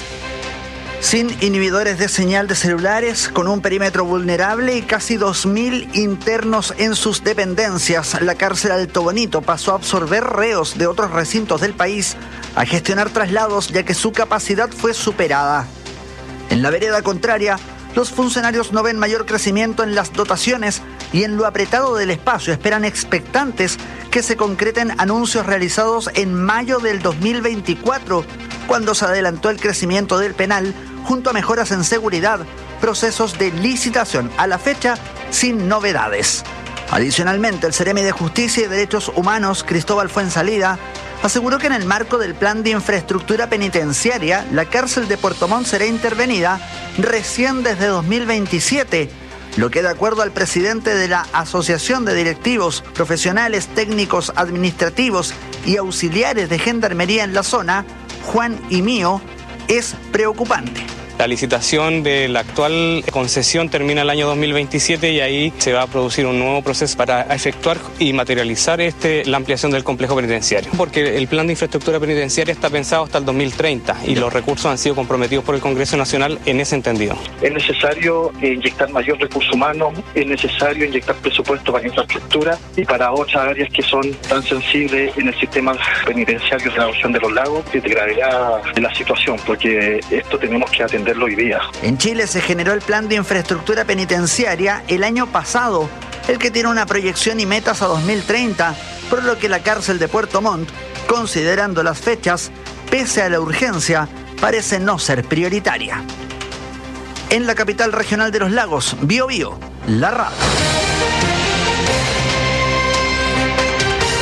Sin inhibidores de señal de celulares, con un perímetro vulnerable y casi dos mil internos en sus dependencias, la cárcel Alto Bonito pasó a absorber reos de otros recintos del país, a gestionar traslados ya que su capacidad fue superada. En la vereda contraria, los funcionarios no ven mayor crecimiento en las dotaciones y en lo apretado del espacio esperan expectantes que se concreten anuncios realizados en mayo del dos mil veinticuatro, cuando se adelantó el crecimiento del penal junto a mejoras en seguridad, procesos de licitación. A la fecha, sin novedades. Adicionalmente, el Seremi de Justicia y Derechos Humanos, Cristóbal Fuensalida, aseguró que en el marco del Plan de Infraestructura Penitenciaria, la cárcel de Puerto Montt será intervenida recién desde dos mil veintisiete, lo que de acuerdo al presidente de la Asociación de Directivos, Profesionales, Técnicos, Administrativos y Auxiliares de Gendarmería en la zona, Juan Imío, es preocupante. La licitación de la actual concesión termina el año dos mil veintisiete y ahí se va a producir un nuevo proceso para efectuar y materializar este, la ampliación del complejo penitenciario. Porque el plan de infraestructura penitenciaria está pensado hasta el dos mil treinta y los recursos han sido comprometidos por el Congreso Nacional en ese entendido. Es necesario inyectar mayor recurso humano, es necesario inyectar presupuesto para infraestructura y para otras áreas que son tan sensibles en el sistema penitenciario de la región de los lagos, de gravedad de la situación, porque esto tenemos que atender hoy día. En Chile se generó el Plan de Infraestructura Penitenciaria el año pasado, el que tiene una proyección y metas a dos mil treinta, por lo que la cárcel de Puerto Montt, considerando las fechas, pese a la urgencia, parece no ser prioritaria. En la capital regional de los lagos, Biobío, la radio.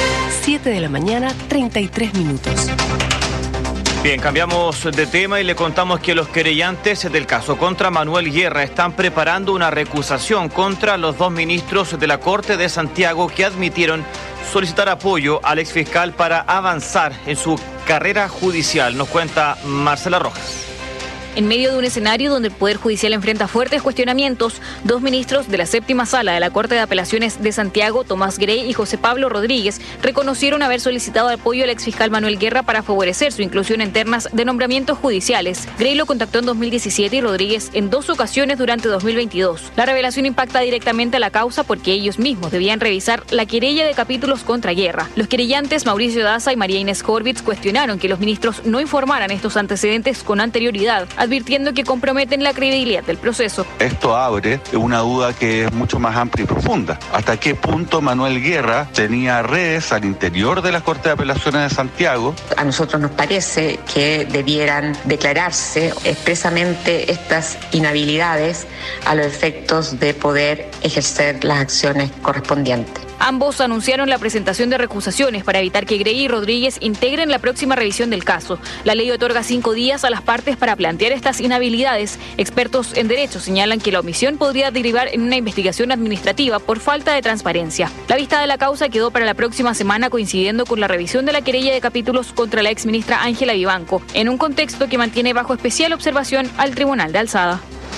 siete de la mañana, treinta y tres minutos. Bien, cambiamos de tema y le contamos que los querellantes del caso contra Manuel Guerra están preparando una recusación contra los dos ministros de la Corte de Santiago que admitieron solicitar apoyo al exfiscal para avanzar en su carrera judicial. Nos cuenta Marcela Rojas. En medio de un escenario donde el Poder Judicial enfrenta fuertes cuestionamientos, dos ministros de la séptima sala de la Corte de Apelaciones de Santiago, Tomás Grey y José Pablo Rodríguez, reconocieron haber solicitado apoyo al exfiscal Manuel Guerra para favorecer su inclusión en ternas de nombramientos judiciales. Grey lo contactó en dos mil diecisiete y Rodríguez en dos ocasiones durante dos mil veintidós. La revelación impacta directamente a la causa porque ellos mismos debían revisar la querella de capítulos contra Guerra. Los querellantes Mauricio Daza y María Inés Horvitz cuestionaron que los ministros no informaran estos antecedentes con anterioridad, advirtiendo que comprometen la credibilidad del proceso. Esto abre una duda que es mucho más amplia y profunda. ¿Hasta qué punto Manuel Guerra tenía redes al interior de la Corte de Apelaciones de Santiago? A nosotros nos parece que debieran declararse expresamente estas inhabilidades a los efectos de poder ejercer las acciones correspondientes. Ambos anunciaron la presentación de recusaciones para evitar que Grey y Rodríguez integren la próxima revisión del caso. La ley otorga cinco días a las partes para plantear estas inhabilidades. Expertos en derecho señalan que la omisión podría derivar en una investigación administrativa por falta de transparencia. La vista de la causa quedó para la próxima semana, coincidiendo con la revisión de la querella de capítulos contra la exministra Ángela Vivanco, en un contexto que mantiene bajo especial observación al Tribunal de Alzada.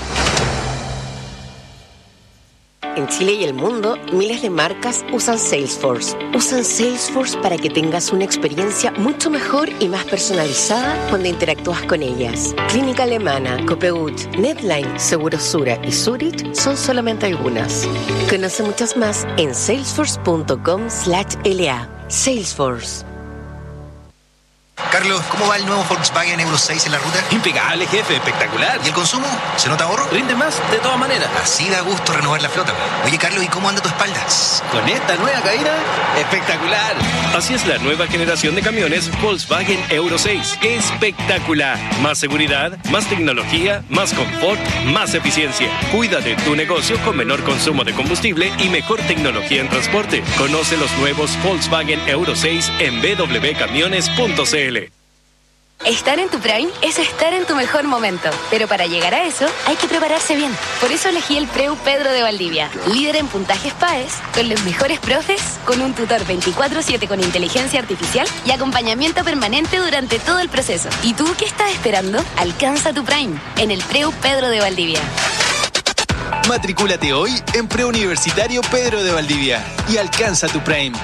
En Chile y el mundo, miles de marcas usan Salesforce. Usan Salesforce para que tengas una experiencia mucho mejor y más personalizada cuando interactúas con ellas. Clínica Alemana, Copegut, Netline, Segurosura y Zurich son solamente algunas. Conoce muchas más en salesforce punto com slash L A. Salesforce. Carlos, ¿cómo va el nuevo Volkswagen Euro seis en la ruta? Impecable, jefe, espectacular. ¿Y el consumo? ¿Se nota ahorro? Rinde más, de todas maneras. Así da gusto renovar la flota. Oye, Carlos, ¿y cómo anda tu espalda? Con esta nueva caída, espectacular. Así es la nueva generación de camiones Volkswagen Euro seis. Espectacular. Más seguridad, más tecnología, más confort, más eficiencia. Cuida de tu negocio con menor consumo de combustible y mejor tecnología en transporte. Conoce los nuevos Volkswagen Euro seis en b w camiones punto c l. Estar en tu Prime es estar en tu mejor momento, pero para llegar a eso hay que prepararse bien. Por eso elegí el Preu Pedro de Valdivia, líder en puntajes P A E S, con los mejores profes, con un tutor veinticuatro siete con inteligencia artificial y acompañamiento permanente durante todo el proceso. ¿Y tú qué estás esperando? Alcanza tu Prime en el Preu Pedro de Valdivia. Matricúlate hoy en Preuniversitario Pedro de Valdivia y alcanza tu Prime.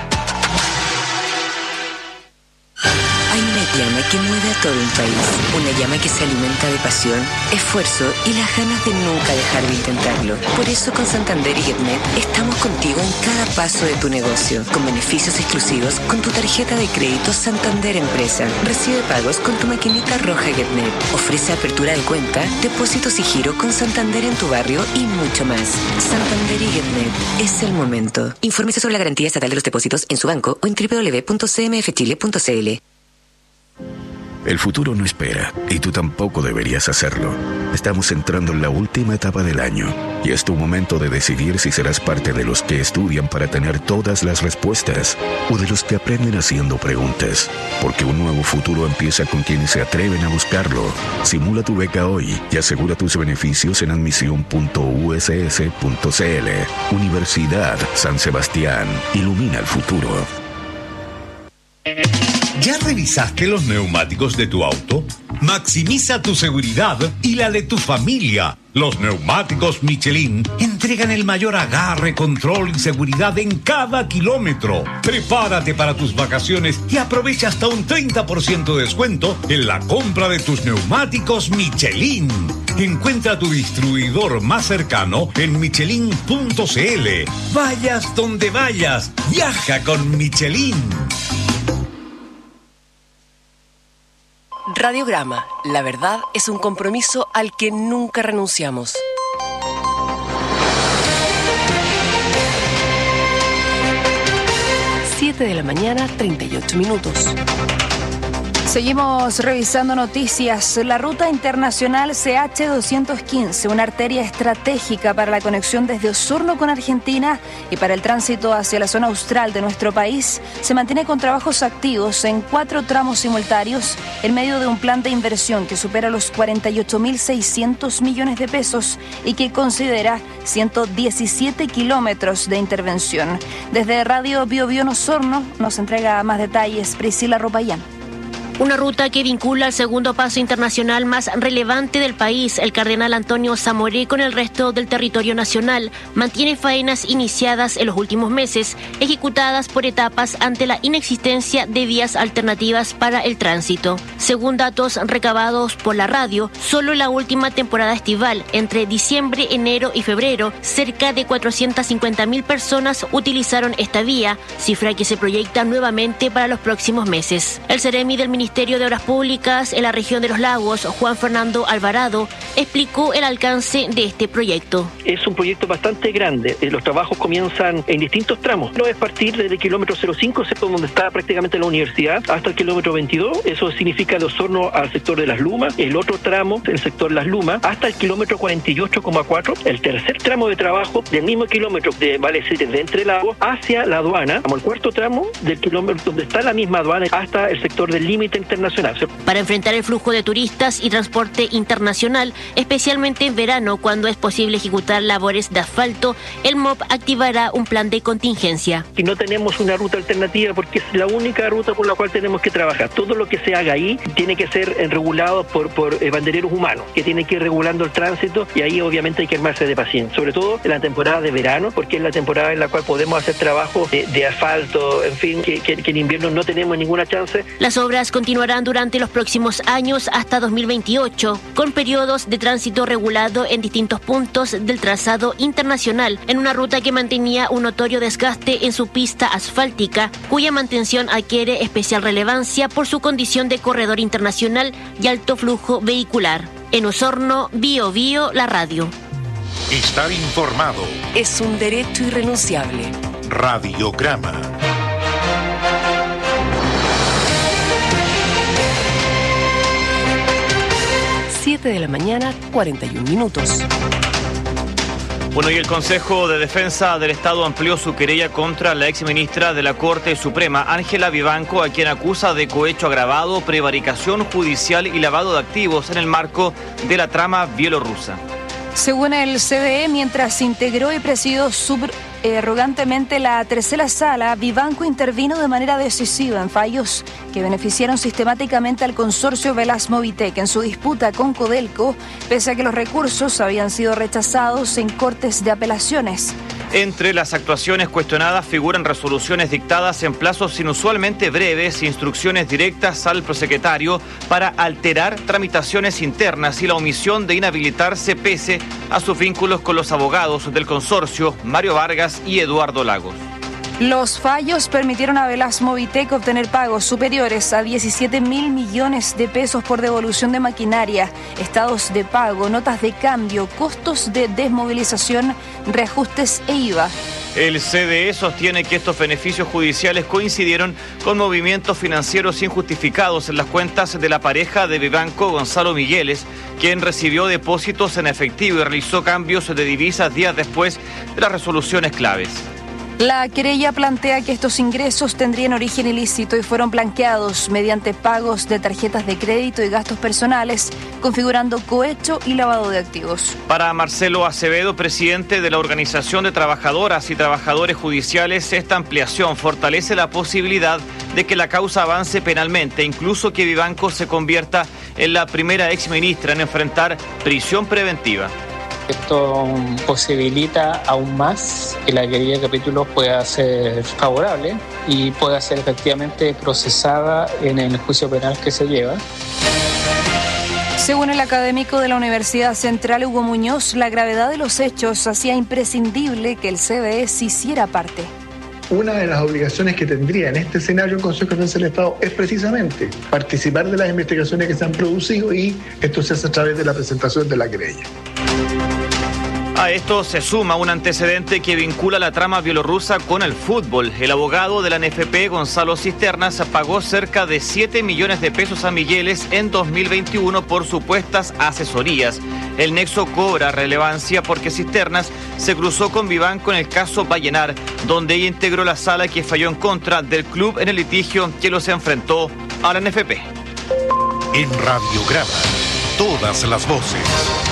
Hay una llama que mueve a todo un país, una llama que se alimenta de pasión, esfuerzo y las ganas de nunca dejar de intentarlo. Por eso con Santander y GetNet estamos contigo en cada paso de tu negocio, con beneficios exclusivos con tu tarjeta de crédito Santander Empresa. Recibe pagos con tu maquinita roja GetNet. Ofrece apertura de cuenta, depósitos y giro con Santander en tu barrio y mucho más. Santander y GetNet, es el momento. Infórmese sobre la garantía estatal de los depósitos en su banco o en w w w punto c m f chile punto c l. El futuro no espera, y tú tampoco deberías hacerlo. Estamos entrando en la última etapa del año, y es tu momento de decidir si serás parte de los que estudian para tener todas las respuestas, o de los que aprenden haciendo preguntas. Porque un nuevo futuro empieza con quienes se atreven a buscarlo. Simula tu beca hoy y asegura tus beneficios en admisión punto u s s punto c l. Universidad San Sebastián. Ilumina el futuro. ¿Ya revisaste los neumáticos de tu auto? Maximiza tu seguridad y la de tu familia. Los neumáticos Michelin entregan el mayor agarre, control y seguridad en cada kilómetro. Prepárate para tus vacaciones y aprovecha hasta un treinta por ciento de descuento en la compra de tus neumáticos Michelin. Encuentra tu distribuidor más cercano en michelin punto c l. Vayas donde vayas, viaja con Michelin. Radiograma. La verdad es un compromiso al que nunca renunciamos. siete de la mañana, treinta y ocho minutos. Seguimos revisando noticias. La ruta internacional C H doscientos quince, una arteria estratégica para la conexión desde Osorno con Argentina y para el tránsito hacia la zona austral de nuestro país, se mantiene con trabajos activos en cuatro tramos simultáneos en medio de un plan de inversión que supera los cuarenta y ocho mil seiscientos millones de pesos y que considera ciento diecisiete kilómetros de intervención. Desde Radio Bio Bio en Osorno nos entrega más detalles Priscila Ropayán. Una ruta que vincula el segundo paso internacional más relevante del país, el Cardenal Antonio Zamoré, con el resto del territorio nacional. Mantiene faenas iniciadas en los últimos meses, ejecutadas por etapas ante la inexistencia de vías alternativas para el tránsito. Según datos recabados por la radio, solo en la última temporada estival, entre diciembre, enero y febrero, cerca de cuatrocientas cincuenta mil personas utilizaron esta vía, cifra que se proyecta nuevamente para los próximos meses. El Seremi del Ministerio Ministerio de Obras Públicas en la región de Los Lagos, Juan Fernando Alvarado, explicó el alcance de este proyecto. Es un proyecto bastante grande. Los trabajos comienzan en distintos tramos. No es partir desde el kilómetro cero cinco, donde está prácticamente la universidad, hasta el kilómetro veintidós. Eso significa de Osorno al sector de Las Lumas. El otro tramo, el sector de Las Lumas, hasta el kilómetro cuarenta y ocho coma cuatro. El tercer tramo de trabajo del mismo kilómetro, de, vale decir, de Entre Lagos hacia la aduana. Como el cuarto tramo del kilómetro donde está la misma aduana hasta el sector del límite internacional. Para enfrentar el flujo de turistas y transporte internacional, especialmente en verano, cuando es posible ejecutar labores de asfalto, el M O P activará un plan de contingencia. Y no tenemos una ruta alternativa porque es la única ruta por la cual tenemos que trabajar. Todo lo que se haga ahí tiene que ser regulado por, por eh, bandereros humanos, que tienen que ir regulando el tránsito, y ahí obviamente hay que armarse de paciencia, sobre todo en la temporada de verano, porque es la temporada en la cual podemos hacer trabajo de, de asfalto, en fin, que, que, que en invierno no tenemos ninguna chance. Las obras continuarán durante los próximos años hasta dos mil veintiocho, con periodos de tránsito regulado en distintos puntos del trazado internacional, en una ruta que mantenía un notorio desgaste en su pista asfáltica, cuya mantención adquiere especial relevancia por su condición de corredor internacional y alto flujo vehicular. En Osorno, Bio Bio, la radio. Estar informado es un derecho irrenunciable. Radiograma. siete de la mañana, cuarenta y un minutos. Bueno, y el Consejo de Defensa del Estado amplió su querella contra la exministra de la Corte Suprema, Ángela Vivanco, a quien acusa de cohecho agravado, prevaricación judicial y lavado de activos en el marco de la trama bielorrusa. Según el C D E, mientras integró y presidió subrogantemente la tercera sala, Vivanco intervino de manera decisiva en fallos que beneficiaron sistemáticamente al consorcio Velasmovitec en su disputa con Codelco, pese a que los recursos habían sido rechazados en cortes de apelaciones. Entre las actuaciones cuestionadas figuran resoluciones dictadas en plazos inusualmente breves, instrucciones directas al prosecretario para alterar tramitaciones internas y la omisión de inhabilitarse pese a sus vínculos con los abogados del consorcio, Mario Vargas y Eduardo Lagos. Los fallos permitieron a Velasmovitec obtener pagos superiores a diecisiete mil millones de pesos por devolución de maquinaria, estados de pago, notas de cambio, costos de desmovilización, reajustes e I V A. El C D E sostiene que estos beneficios judiciales coincidieron con movimientos financieros injustificados en las cuentas de la pareja de Vivanco, Gonzalo Migueles, quien recibió depósitos en efectivo y realizó cambios de divisas días después de las resoluciones claves. La querella plantea que estos ingresos tendrían origen ilícito y fueron blanqueados mediante pagos de tarjetas de crédito y gastos personales, configurando cohecho y lavado de activos. Para Marcelo Acevedo, presidente de la Organización de Trabajadoras y Trabajadores Judiciales, esta ampliación fortalece la posibilidad de que la causa avance penalmente, incluso que Vivanco se convierta en la primera exministra en enfrentar prisión preventiva. Esto posibilita aún más que la querella de capítulo pueda ser favorable y pueda ser efectivamente procesada en el juicio penal que se lleva. Según el académico de la Universidad Central, Hugo Muñoz, la gravedad de los hechos hacía imprescindible que el C D E se hiciera parte. Una de las obligaciones que tendría en este escenario el Consejo de Defensa del Estado es precisamente participar de las investigaciones que se han producido, y esto se hace a través de la presentación de la querella. A esto se suma un antecedente que vincula la trama bielorrusa con el fútbol. El abogado de la N F P, Gonzalo Cisternas, pagó cerca de siete millones de pesos a Migueles en dos mil veintiuno por supuestas asesorías. El nexo cobra relevancia porque Cisternas se cruzó con Vivanco en el caso Vallenar, donde ella integró la sala que falló en contra del club en el litigio que los enfrentó a la N F P. En Radiograma, todas las voces.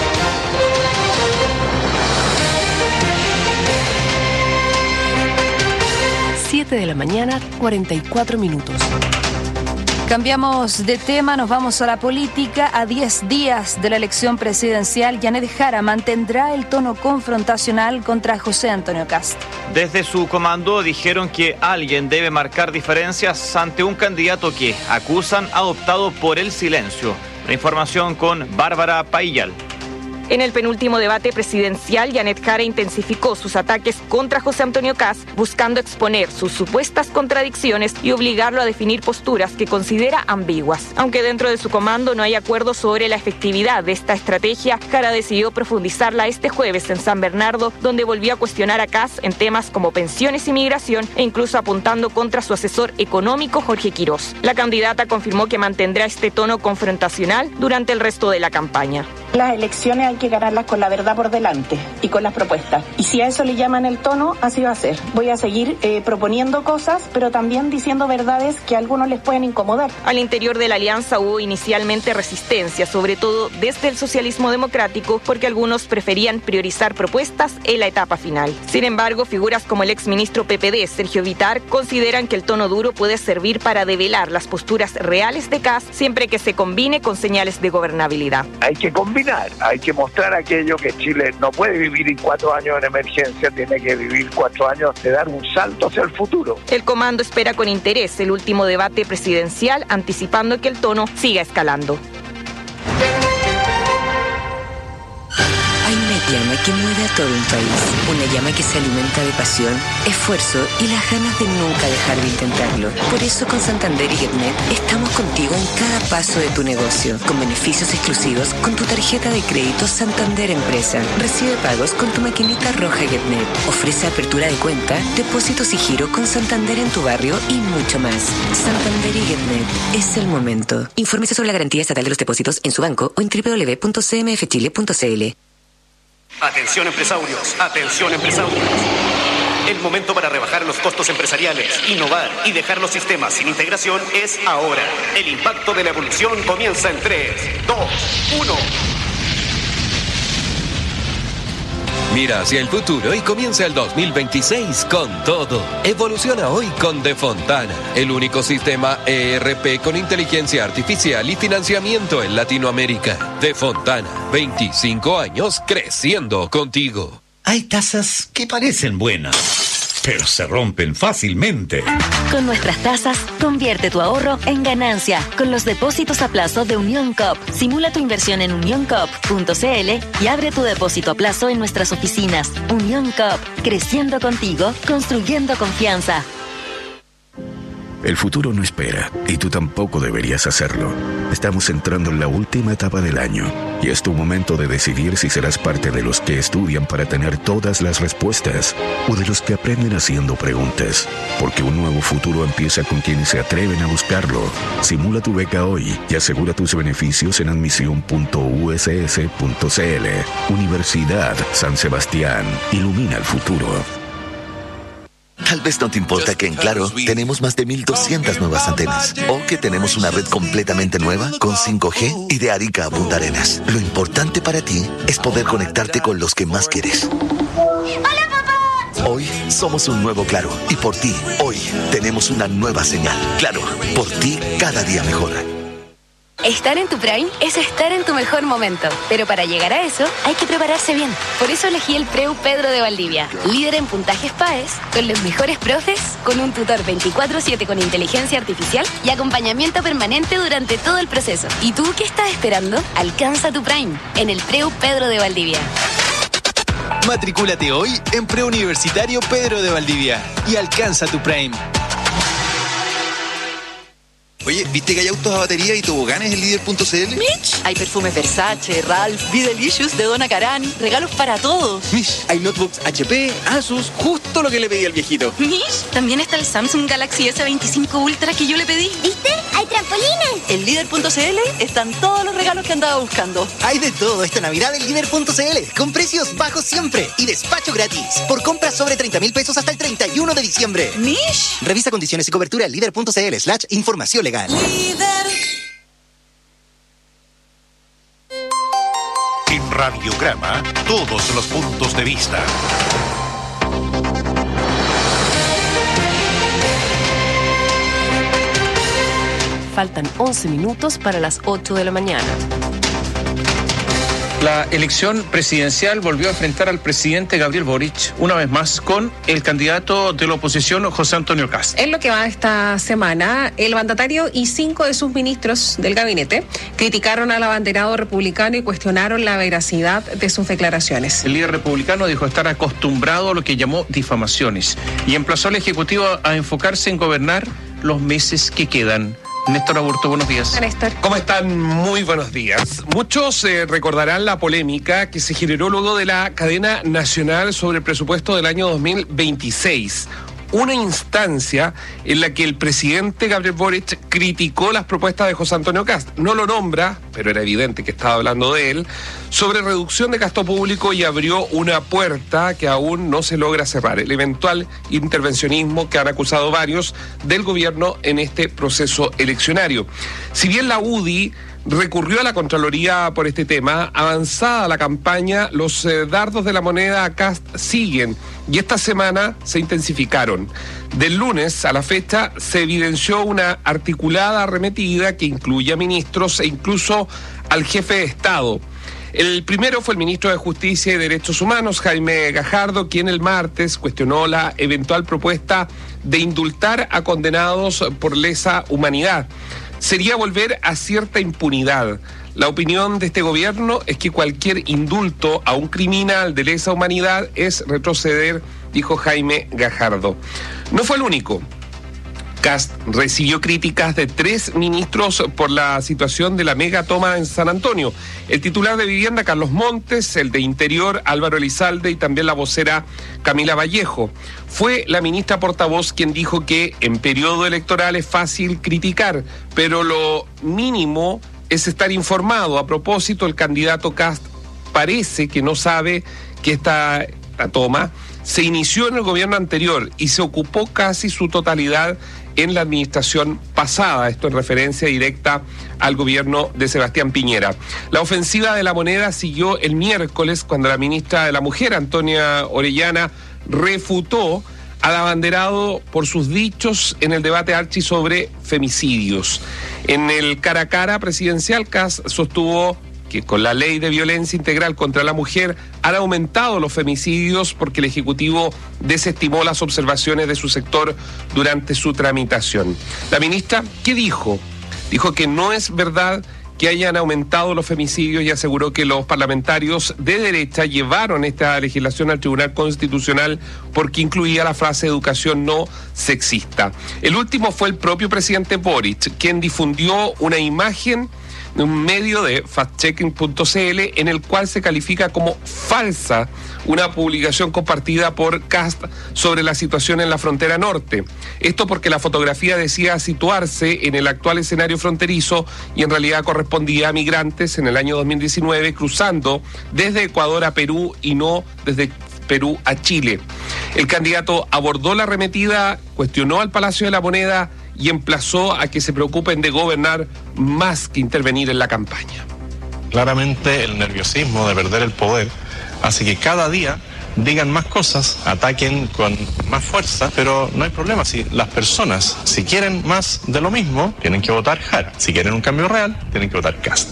siete de la mañana, cuarenta y cuatro minutos. Cambiamos de tema, nos vamos a la política. A diez días de la elección presidencial, Janet Jara mantendrá el tono confrontacional contra José Antonio Kast. Desde su comando dijeron que alguien debe marcar diferencias ante un candidato que, acusan, ha optado por el silencio. La información con Bárbara Paillal. En el penúltimo debate presidencial, Janet Jara intensificó sus ataques contra José Antonio Kast, buscando exponer sus supuestas contradicciones y obligarlo a definir posturas que considera ambiguas. Aunque dentro de su comando no hay acuerdo sobre la efectividad de esta estrategia, Jara decidió profundizarla este jueves en San Bernardo, donde volvió a cuestionar a Kast en temas como pensiones y migración, e incluso apuntando contra su asesor económico Jorge Quirós. La candidata confirmó que mantendrá este tono confrontacional durante el resto de la campaña. Las elecciones hay que ganarlas con la verdad por delante y con las propuestas. Y si a eso le llaman el tono, así va a ser. Voy a seguir eh, proponiendo cosas, pero también diciendo verdades que a algunos les pueden incomodar. Al interior de la alianza hubo inicialmente resistencia, sobre todo desde el socialismo democrático, porque algunos preferían priorizar propuestas en la etapa final. Sin embargo, figuras como el exministro P P D, Sergio Vittar, consideran que el tono duro puede servir para develar las posturas reales de Kast, siempre que se combine con señales de gobernabilidad. Hay que combinar. Hay que mostrar aquello que Chile no puede vivir en cuatro años en emergencia, tiene que vivir cuatro años de dar un salto hacia el futuro. El comando espera con interés el último debate presidencial, anticipando que el tono siga escalando. Hay una llama que mueve a todo un país, una llama que se alimenta de pasión, esfuerzo y las ganas de nunca dejar de intentarlo. Por eso con Santander y GetNet estamos contigo en cada paso de tu negocio, con beneficios exclusivos con tu tarjeta de crédito Santander Empresa. Recibe pagos con tu maquinita roja GetNet. Ofrece apertura de cuenta, depósitos y giro con Santander en tu barrio y mucho más. Santander y GetNet, es el momento. Infórmese sobre la garantía estatal de los depósitos en su banco o en doble u doble u doble u punto c m f chile punto c l. Atención empresarios, atención empresarios. El momento para rebajar los costos empresariales, innovar y dejar los sistemas sin integración es ahora. El impacto de la evolución comienza en tres, dos, uno. Mira hacia el futuro y comienza el dos mil veintiséis con todo. Evoluciona hoy con De Fontana, el único sistema E R P con inteligencia artificial y financiamiento en Latinoamérica. De Fontana, veinticinco años creciendo contigo. Hay tasas que parecen buenas, pero se rompen fácilmente. Con nuestras tasas, convierte tu ahorro en ganancia. Con los depósitos a plazo de Unión Coop. Simula tu inversión en unión coop punto c l y abre tu depósito a plazo en nuestras oficinas. Unión Coop, creciendo contigo, construyendo confianza. El futuro no espera, y tú tampoco deberías hacerlo. Estamos entrando en la última etapa del año, y es tu momento de decidir si serás parte de los que estudian para tener todas las respuestas, o de los que aprenden haciendo preguntas. Porque un nuevo futuro empieza con quienes se atreven a buscarlo. Simula tu beca hoy y asegura tus beneficios en admisión punto u s s punto c l. Universidad San Sebastián. Ilumina el futuro. Tal vez no te importa que en Claro tenemos más de mil doscientas nuevas antenas o que tenemos una red completamente nueva con cinco G y de Arica a Punta Arenas. Lo importante para ti es poder conectarte con los que más quieres. ¡Hola, papá! Hoy somos un nuevo Claro y por ti, hoy tenemos una nueva señal. Claro, por ti cada día mejor. Estar en tu Prime es estar en tu mejor momento, pero para llegar a eso hay que prepararse bien. Por eso elegí el Preu Pedro de Valdivia, líder en puntajes PAES, con los mejores profes, con un tutor veinticuatro siete con inteligencia artificial y acompañamiento permanente durante todo el proceso. ¿Y tú qué estás esperando? Alcanza tu Prime en el Preu Pedro de Valdivia. Matricúlate hoy en Preuniversitario Pedro de Valdivia y alcanza tu Prime. Oye, ¿viste que hay autos a batería y toboganes en líder punto c l? Mitch, hay perfumes Versace, Ralph, Be Delicious de Donna Karan, regalos para todos. Mish, hay notebooks H P, Asus, justo lo que le pedí al viejito. Mish, también está el Samsung Galaxy S veinticinco Ultra que yo le pedí. ¿Viste? ¡Hay trampolines! En líder punto c l están todos los regalos que andaba buscando. Hay de todo esta Navidad en líder punto c l, con precios bajos siempre y despacho gratis. Por compras sobre treinta mil pesos hasta el treinta y uno de diciembre. Mish. Revisa condiciones y cobertura en líder punto c l slash información legal. En Radiograma, todos los puntos de vista. Faltan once minutos para las ocho de la mañana. La elección presidencial volvió a enfrentar al presidente Gabriel Boric, una vez más, con el candidato de la oposición, José Antonio Kast. En lo que va esta semana, el mandatario y cinco de sus ministros del gabinete criticaron al abanderado republicano y cuestionaron la veracidad de sus declaraciones. El líder republicano dijo estar acostumbrado a lo que llamó difamaciones y emplazó al Ejecutivo a enfocarse en gobernar los meses que quedan. Néstor Aburto, buenos días. Néstor. ¿Cómo están? Muy buenos días. Muchos eh, recordarán la polémica que se generó luego de la cadena nacional sobre el presupuesto del año dos mil veintiséis. Una instancia en la que el presidente Gabriel Boric criticó las propuestas de José Antonio Kast. No lo nombra, pero era evidente que estaba hablando de él, sobre reducción de gasto público y abrió una puerta que aún no se logra cerrar. El eventual intervencionismo que han acusado varios del gobierno en este proceso eleccionario. Si bien la U D I recurrió a la Contraloría por este tema, avanzada la campaña, los eh, dardos de la moneda a Kast siguen y esta semana se intensificaron. Del lunes a la fecha se evidenció una articulada arremetida que incluye a ministros e incluso al jefe de Estado. El primero fue el ministro de Justicia y Derechos Humanos, Jaime Gajardo, quien el martes cuestionó la eventual propuesta de indultar a condenados por lesa humanidad. Sería volver a cierta impunidad. La opinión de este gobierno es que cualquier indulto a un criminal de lesa humanidad es retroceder, dijo Jaime Gajardo. No fue el único. Kast recibió críticas de tres ministros por la situación de la mega toma en San Antonio. El titular de Vivienda, Carlos Montes, el de Interior, Álvaro Elizalde, y también la vocera Camila Vallejo. Fue la ministra portavoz quien dijo que en periodo electoral es fácil criticar, pero lo mínimo es estar informado. A propósito, el candidato Kast parece que no sabe que esta, esta toma se inició en el gobierno anterior y se ocupó casi su totalidad en la administración pasada, esto en referencia directa al gobierno de Sebastián Piñera. La ofensiva de la moneda siguió el miércoles cuando la ministra de la Mujer, Antonia Orellana, refutó al abanderado por sus dichos en el debate archi sobre femicidios. En el cara a cara presidencial, Kast sostuvo que con la ley de violencia integral contra la mujer han aumentado los femicidios porque el Ejecutivo desestimó las observaciones de su sector durante su tramitación. La ministra, ¿qué dijo? Dijo que no es verdad que hayan aumentado los femicidios y aseguró que los parlamentarios de derecha llevaron esta legislación al Tribunal Constitucional porque incluía la frase educación no sexista. El último fue el propio presidente Boric, quien difundió una imagen de un medio de fact checking punto c l en el cual se califica como falsa una publicación compartida por Kast sobre la situación en la frontera norte. Esto porque la fotografía decía situarse en el actual escenario fronterizo y en realidad correspondía a migrantes en el año dos mil diecinueve cruzando desde Ecuador a Perú y no desde Perú a Chile. El candidato abordó la arremetida, cuestionó al Palacio de la Moneda y emplazó a que se preocupen de gobernar más que intervenir en la campaña. Claramente el nerviosismo de perder el poder hace que cada día digan más cosas, ataquen con más fuerza, pero no hay problema. Si las personas, si quieren más de lo mismo, tienen que votar Jara. Si quieren un cambio real, tienen que votar Kast.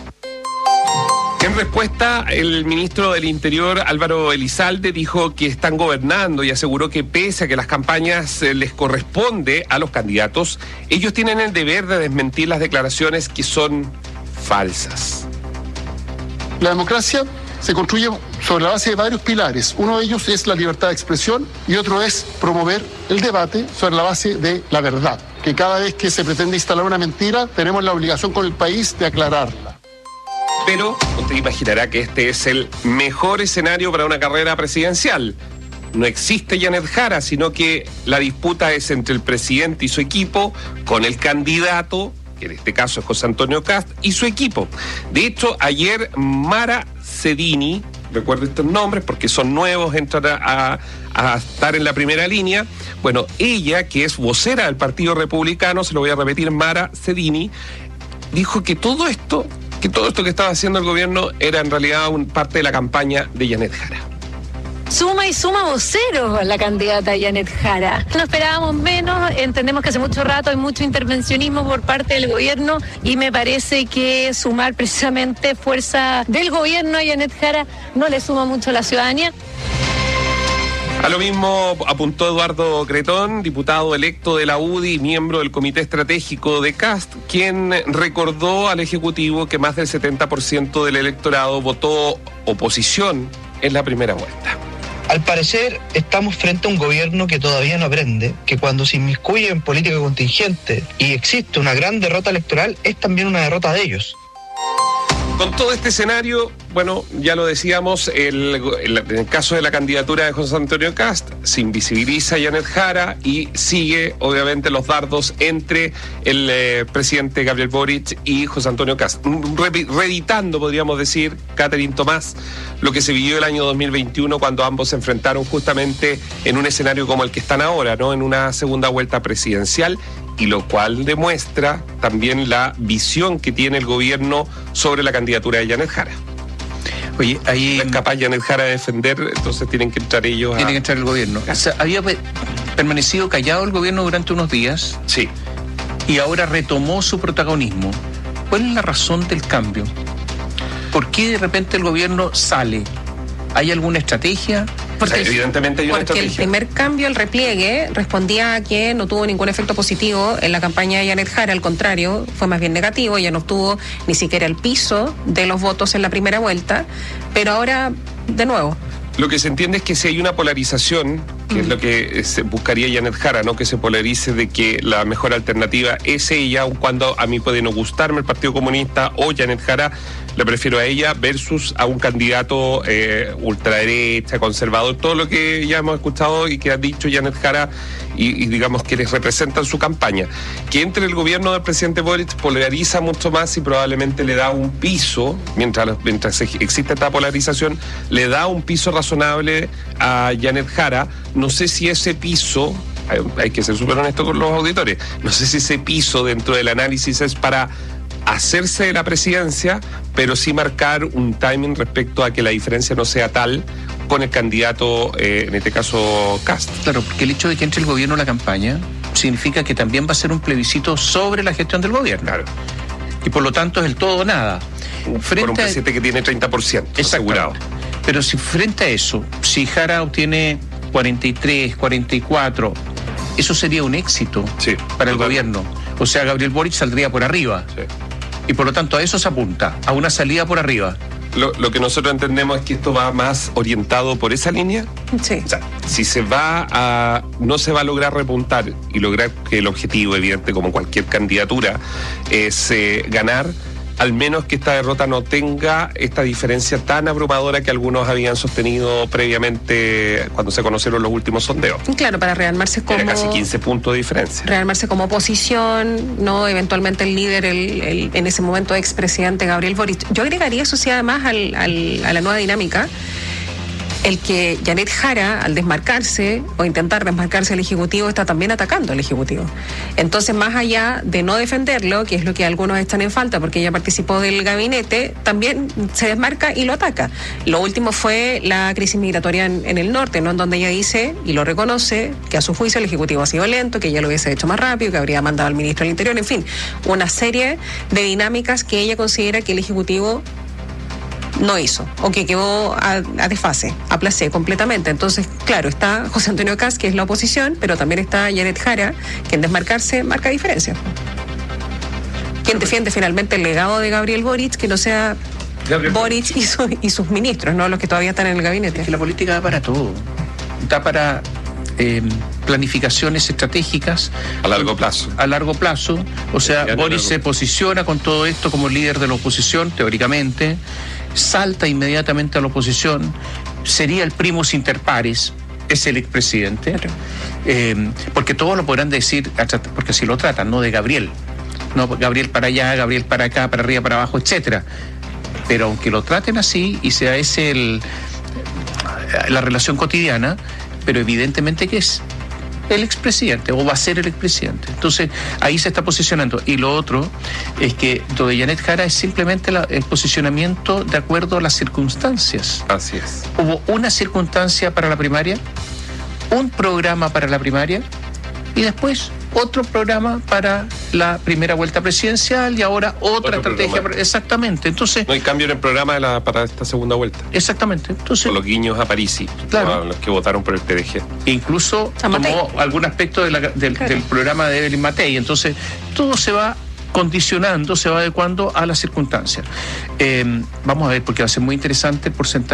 En respuesta, el ministro del Interior, Álvaro Elizalde, dijo que están gobernando y aseguró que pese a que las campañas les corresponde a los candidatos, ellos tienen el deber de desmentir las declaraciones que son falsas. La democracia se construye sobre la base de varios pilares. Uno de ellos es la libertad de expresión y otro es promover el debate sobre la base de la verdad. que cada vez que se pretende instalar una mentira, tenemos la obligación con el país de aclararla. Pero usted imaginará que este es el mejor escenario para una carrera presidencial. No existe Janet Jara, sino que la disputa es entre el presidente y su equipo con el candidato, que en este caso es José Antonio Kast, y su equipo. De hecho, ayer Mara Cedini, recuerdo estos nombres porque son nuevos, entran a, a, a estar en la primera línea. Bueno, ella, que es vocera del Partido Republicano, se lo voy a repetir, Mara Cedini, dijo que todo esto, que todo esto que estaba haciendo el gobierno era en realidad un, parte de la campaña de Janet Jara. Suma y suma voceros la candidata Janet Jara. No esperábamos menos, entendemos que hace mucho rato hay mucho intervencionismo por parte del gobierno y me parece que sumar precisamente fuerza del gobierno a Janet Jara no le suma mucho a la ciudadanía. A lo mismo apuntó Eduardo Cretón, diputado electo de la U D I y miembro del Comité Estratégico de Kast, quien recordó al Ejecutivo que más del setenta por ciento del electorado votó oposición en la primera vuelta. Al parecer, estamos frente a un gobierno que todavía no aprende, que cuando se inmiscuye en política contingente y existe una gran derrota electoral, es también una derrota de ellos. Con todo este escenario, bueno, ya lo decíamos, el, el, en el caso de la candidatura de José Antonio Kast, se invisibiliza a Janet Jara y sigue, obviamente, los dardos entre el eh, presidente Gabriel Boric y José Antonio Kast. Re, reeditando, podríamos decir, Catherine Tomás, lo que se vivió el año dos mil veintiuno cuando ambos se enfrentaron justamente en un escenario como el que están ahora, ¿no? En una segunda vuelta presidencial, y lo cual demuestra también la visión que tiene el gobierno sobre la candidatura de Janet Jara. Oye, ahí... No es capaz Janet Jara de defender, entonces tienen que entrar ellos a... Tiene que entrar el gobierno. O sea, había permanecido callado el gobierno durante unos días. Sí. Y ahora retomó su protagonismo. ¿Cuál es la razón del cambio? ¿Por qué de repente el gobierno sale? ¿Hay alguna estrategia? Porque, o sea, evidentemente hay una porque estrategia. el primer cambio, el repliegue, respondía a que no tuvo ningún efecto positivo en la campaña de Janet Jara, al contrario, fue más bien negativo, ella no obtuvo ni siquiera el piso de los votos en la primera vuelta, pero ahora, de nuevo. Lo que se entiende es que si hay una polarización, que mm. es lo que se buscaría Janet Jara, ¿no? Que se polarice de que la mejor alternativa es ella, aun cuando a mí puede no gustarme el Partido Comunista o Janet Jara, le prefiero a ella versus a un candidato eh, ultraderecha, conservador, todo lo que ya hemos escuchado y que ha dicho Janet Jara y, y digamos quienes representan su campaña. Que entre el gobierno del presidente Boric polariza mucho más y probablemente le da un piso, mientras, mientras existe esta polarización, le da un piso razonable a Janet Jara. No sé si ese piso, hay, hay que ser súper honesto con los auditores, no sé si ese piso dentro del análisis es para hacerse de la presidencia, pero sí marcar un timing respecto a que la diferencia no sea tal con el candidato, eh, en este caso, Kast. Claro, porque el hecho de que entre el gobierno en la campaña significa que también va a ser un plebiscito sobre la gestión del gobierno. Claro. Y por lo tanto es el todo o nada. Frente por un presidente a... que tiene treinta por ciento asegurado. Pero si frente a eso, si Jara obtiene cuarenta y tres, cuarenta y cuatro, eso sería un éxito sí, para el totalmente. gobierno. O sea, Gabriel Boric saldría por arriba. Sí. Y por lo tanto a eso se apunta, a una salida por arriba. Lo, lo que nosotros entendemos es que esto va más orientado por esa línea. Sí. O sea, si se va a... no se va a lograr repuntar y lograr que el objetivo, evidente, como cualquier candidatura, es eh, ganar, al menos que esta derrota no tenga esta diferencia tan abrumadora que algunos habían sostenido previamente cuando se conocieron los últimos sondeos. Claro, para rearmarse como... Era casi quince puntos de diferencia. Rearmarse como oposición, ¿no? Eventualmente el líder, el, el en ese momento expresidente Gabriel Boric. Yo agregaría eso sí además al, al, a la nueva dinámica, el que Janet Jara, al desmarcarse o intentar desmarcarse del Ejecutivo, está también atacando al Ejecutivo. Entonces, más allá de no defenderlo, que es lo que algunos están en falta porque ella participó del gabinete, también se desmarca y lo ataca. Lo último fue la crisis migratoria en, en el norte, ¿no? En donde ella dice, y lo reconoce, que a su juicio el Ejecutivo ha sido lento, que ella lo hubiese hecho más rápido, que habría mandado al ministro del Interior, en fin, una serie de dinámicas que ella considera que el Ejecutivo no hizo, o que quedó a, a desfase, a placé completamente. Entonces, claro, está José Antonio Kast, que es la oposición, pero también está Janet Jara, que en desmarcarse marca diferencia. Quien defiende finalmente el legado de Gabriel Boric, que no sea Gabriel Boric y, su, y sus ministros, no los que todavía están en el gabinete. Es que la política da para todo. Da para eh, planificaciones estratégicas. A largo plazo. A largo plazo. O sea, Ya, Boris largo. se posiciona con todo esto como líder de la oposición, teóricamente, salta inmediatamente a la oposición, sería el primus inter pares, es el expresidente, claro. eh, porque todos lo podrán decir, porque así lo tratan, no de Gabriel. No, Gabriel para allá, Gabriel para acá, para arriba, para abajo, etcétera. Pero aunque lo traten así y sea ese el, la relación cotidiana, pero evidentemente que es el expresidente o va a ser el expresidente. Entonces ahí se está posicionando. Y lo otro es que lo de Janet Jara es simplemente la, el posicionamiento de acuerdo a las circunstancias. Así es. Hubo una circunstancia para la primaria, un programa para la primaria y después otro programa para la primera vuelta presidencial y ahora otra Otro estrategia. programa. Exactamente. Entonces, No hay cambio en el programa de la, para esta segunda vuelta. exactamente. Entonces, Con los guiños a Parisi, Claro. a los que votaron por el P D G. incluso A Matei. tomó algún aspecto de la- del, Claro. del programa de Evelyn Matei. Entonces, todo se va condicionando, se va adecuando a las circunstancias. Eh, vamos a ver, porque va a ser muy interesante el porcentaje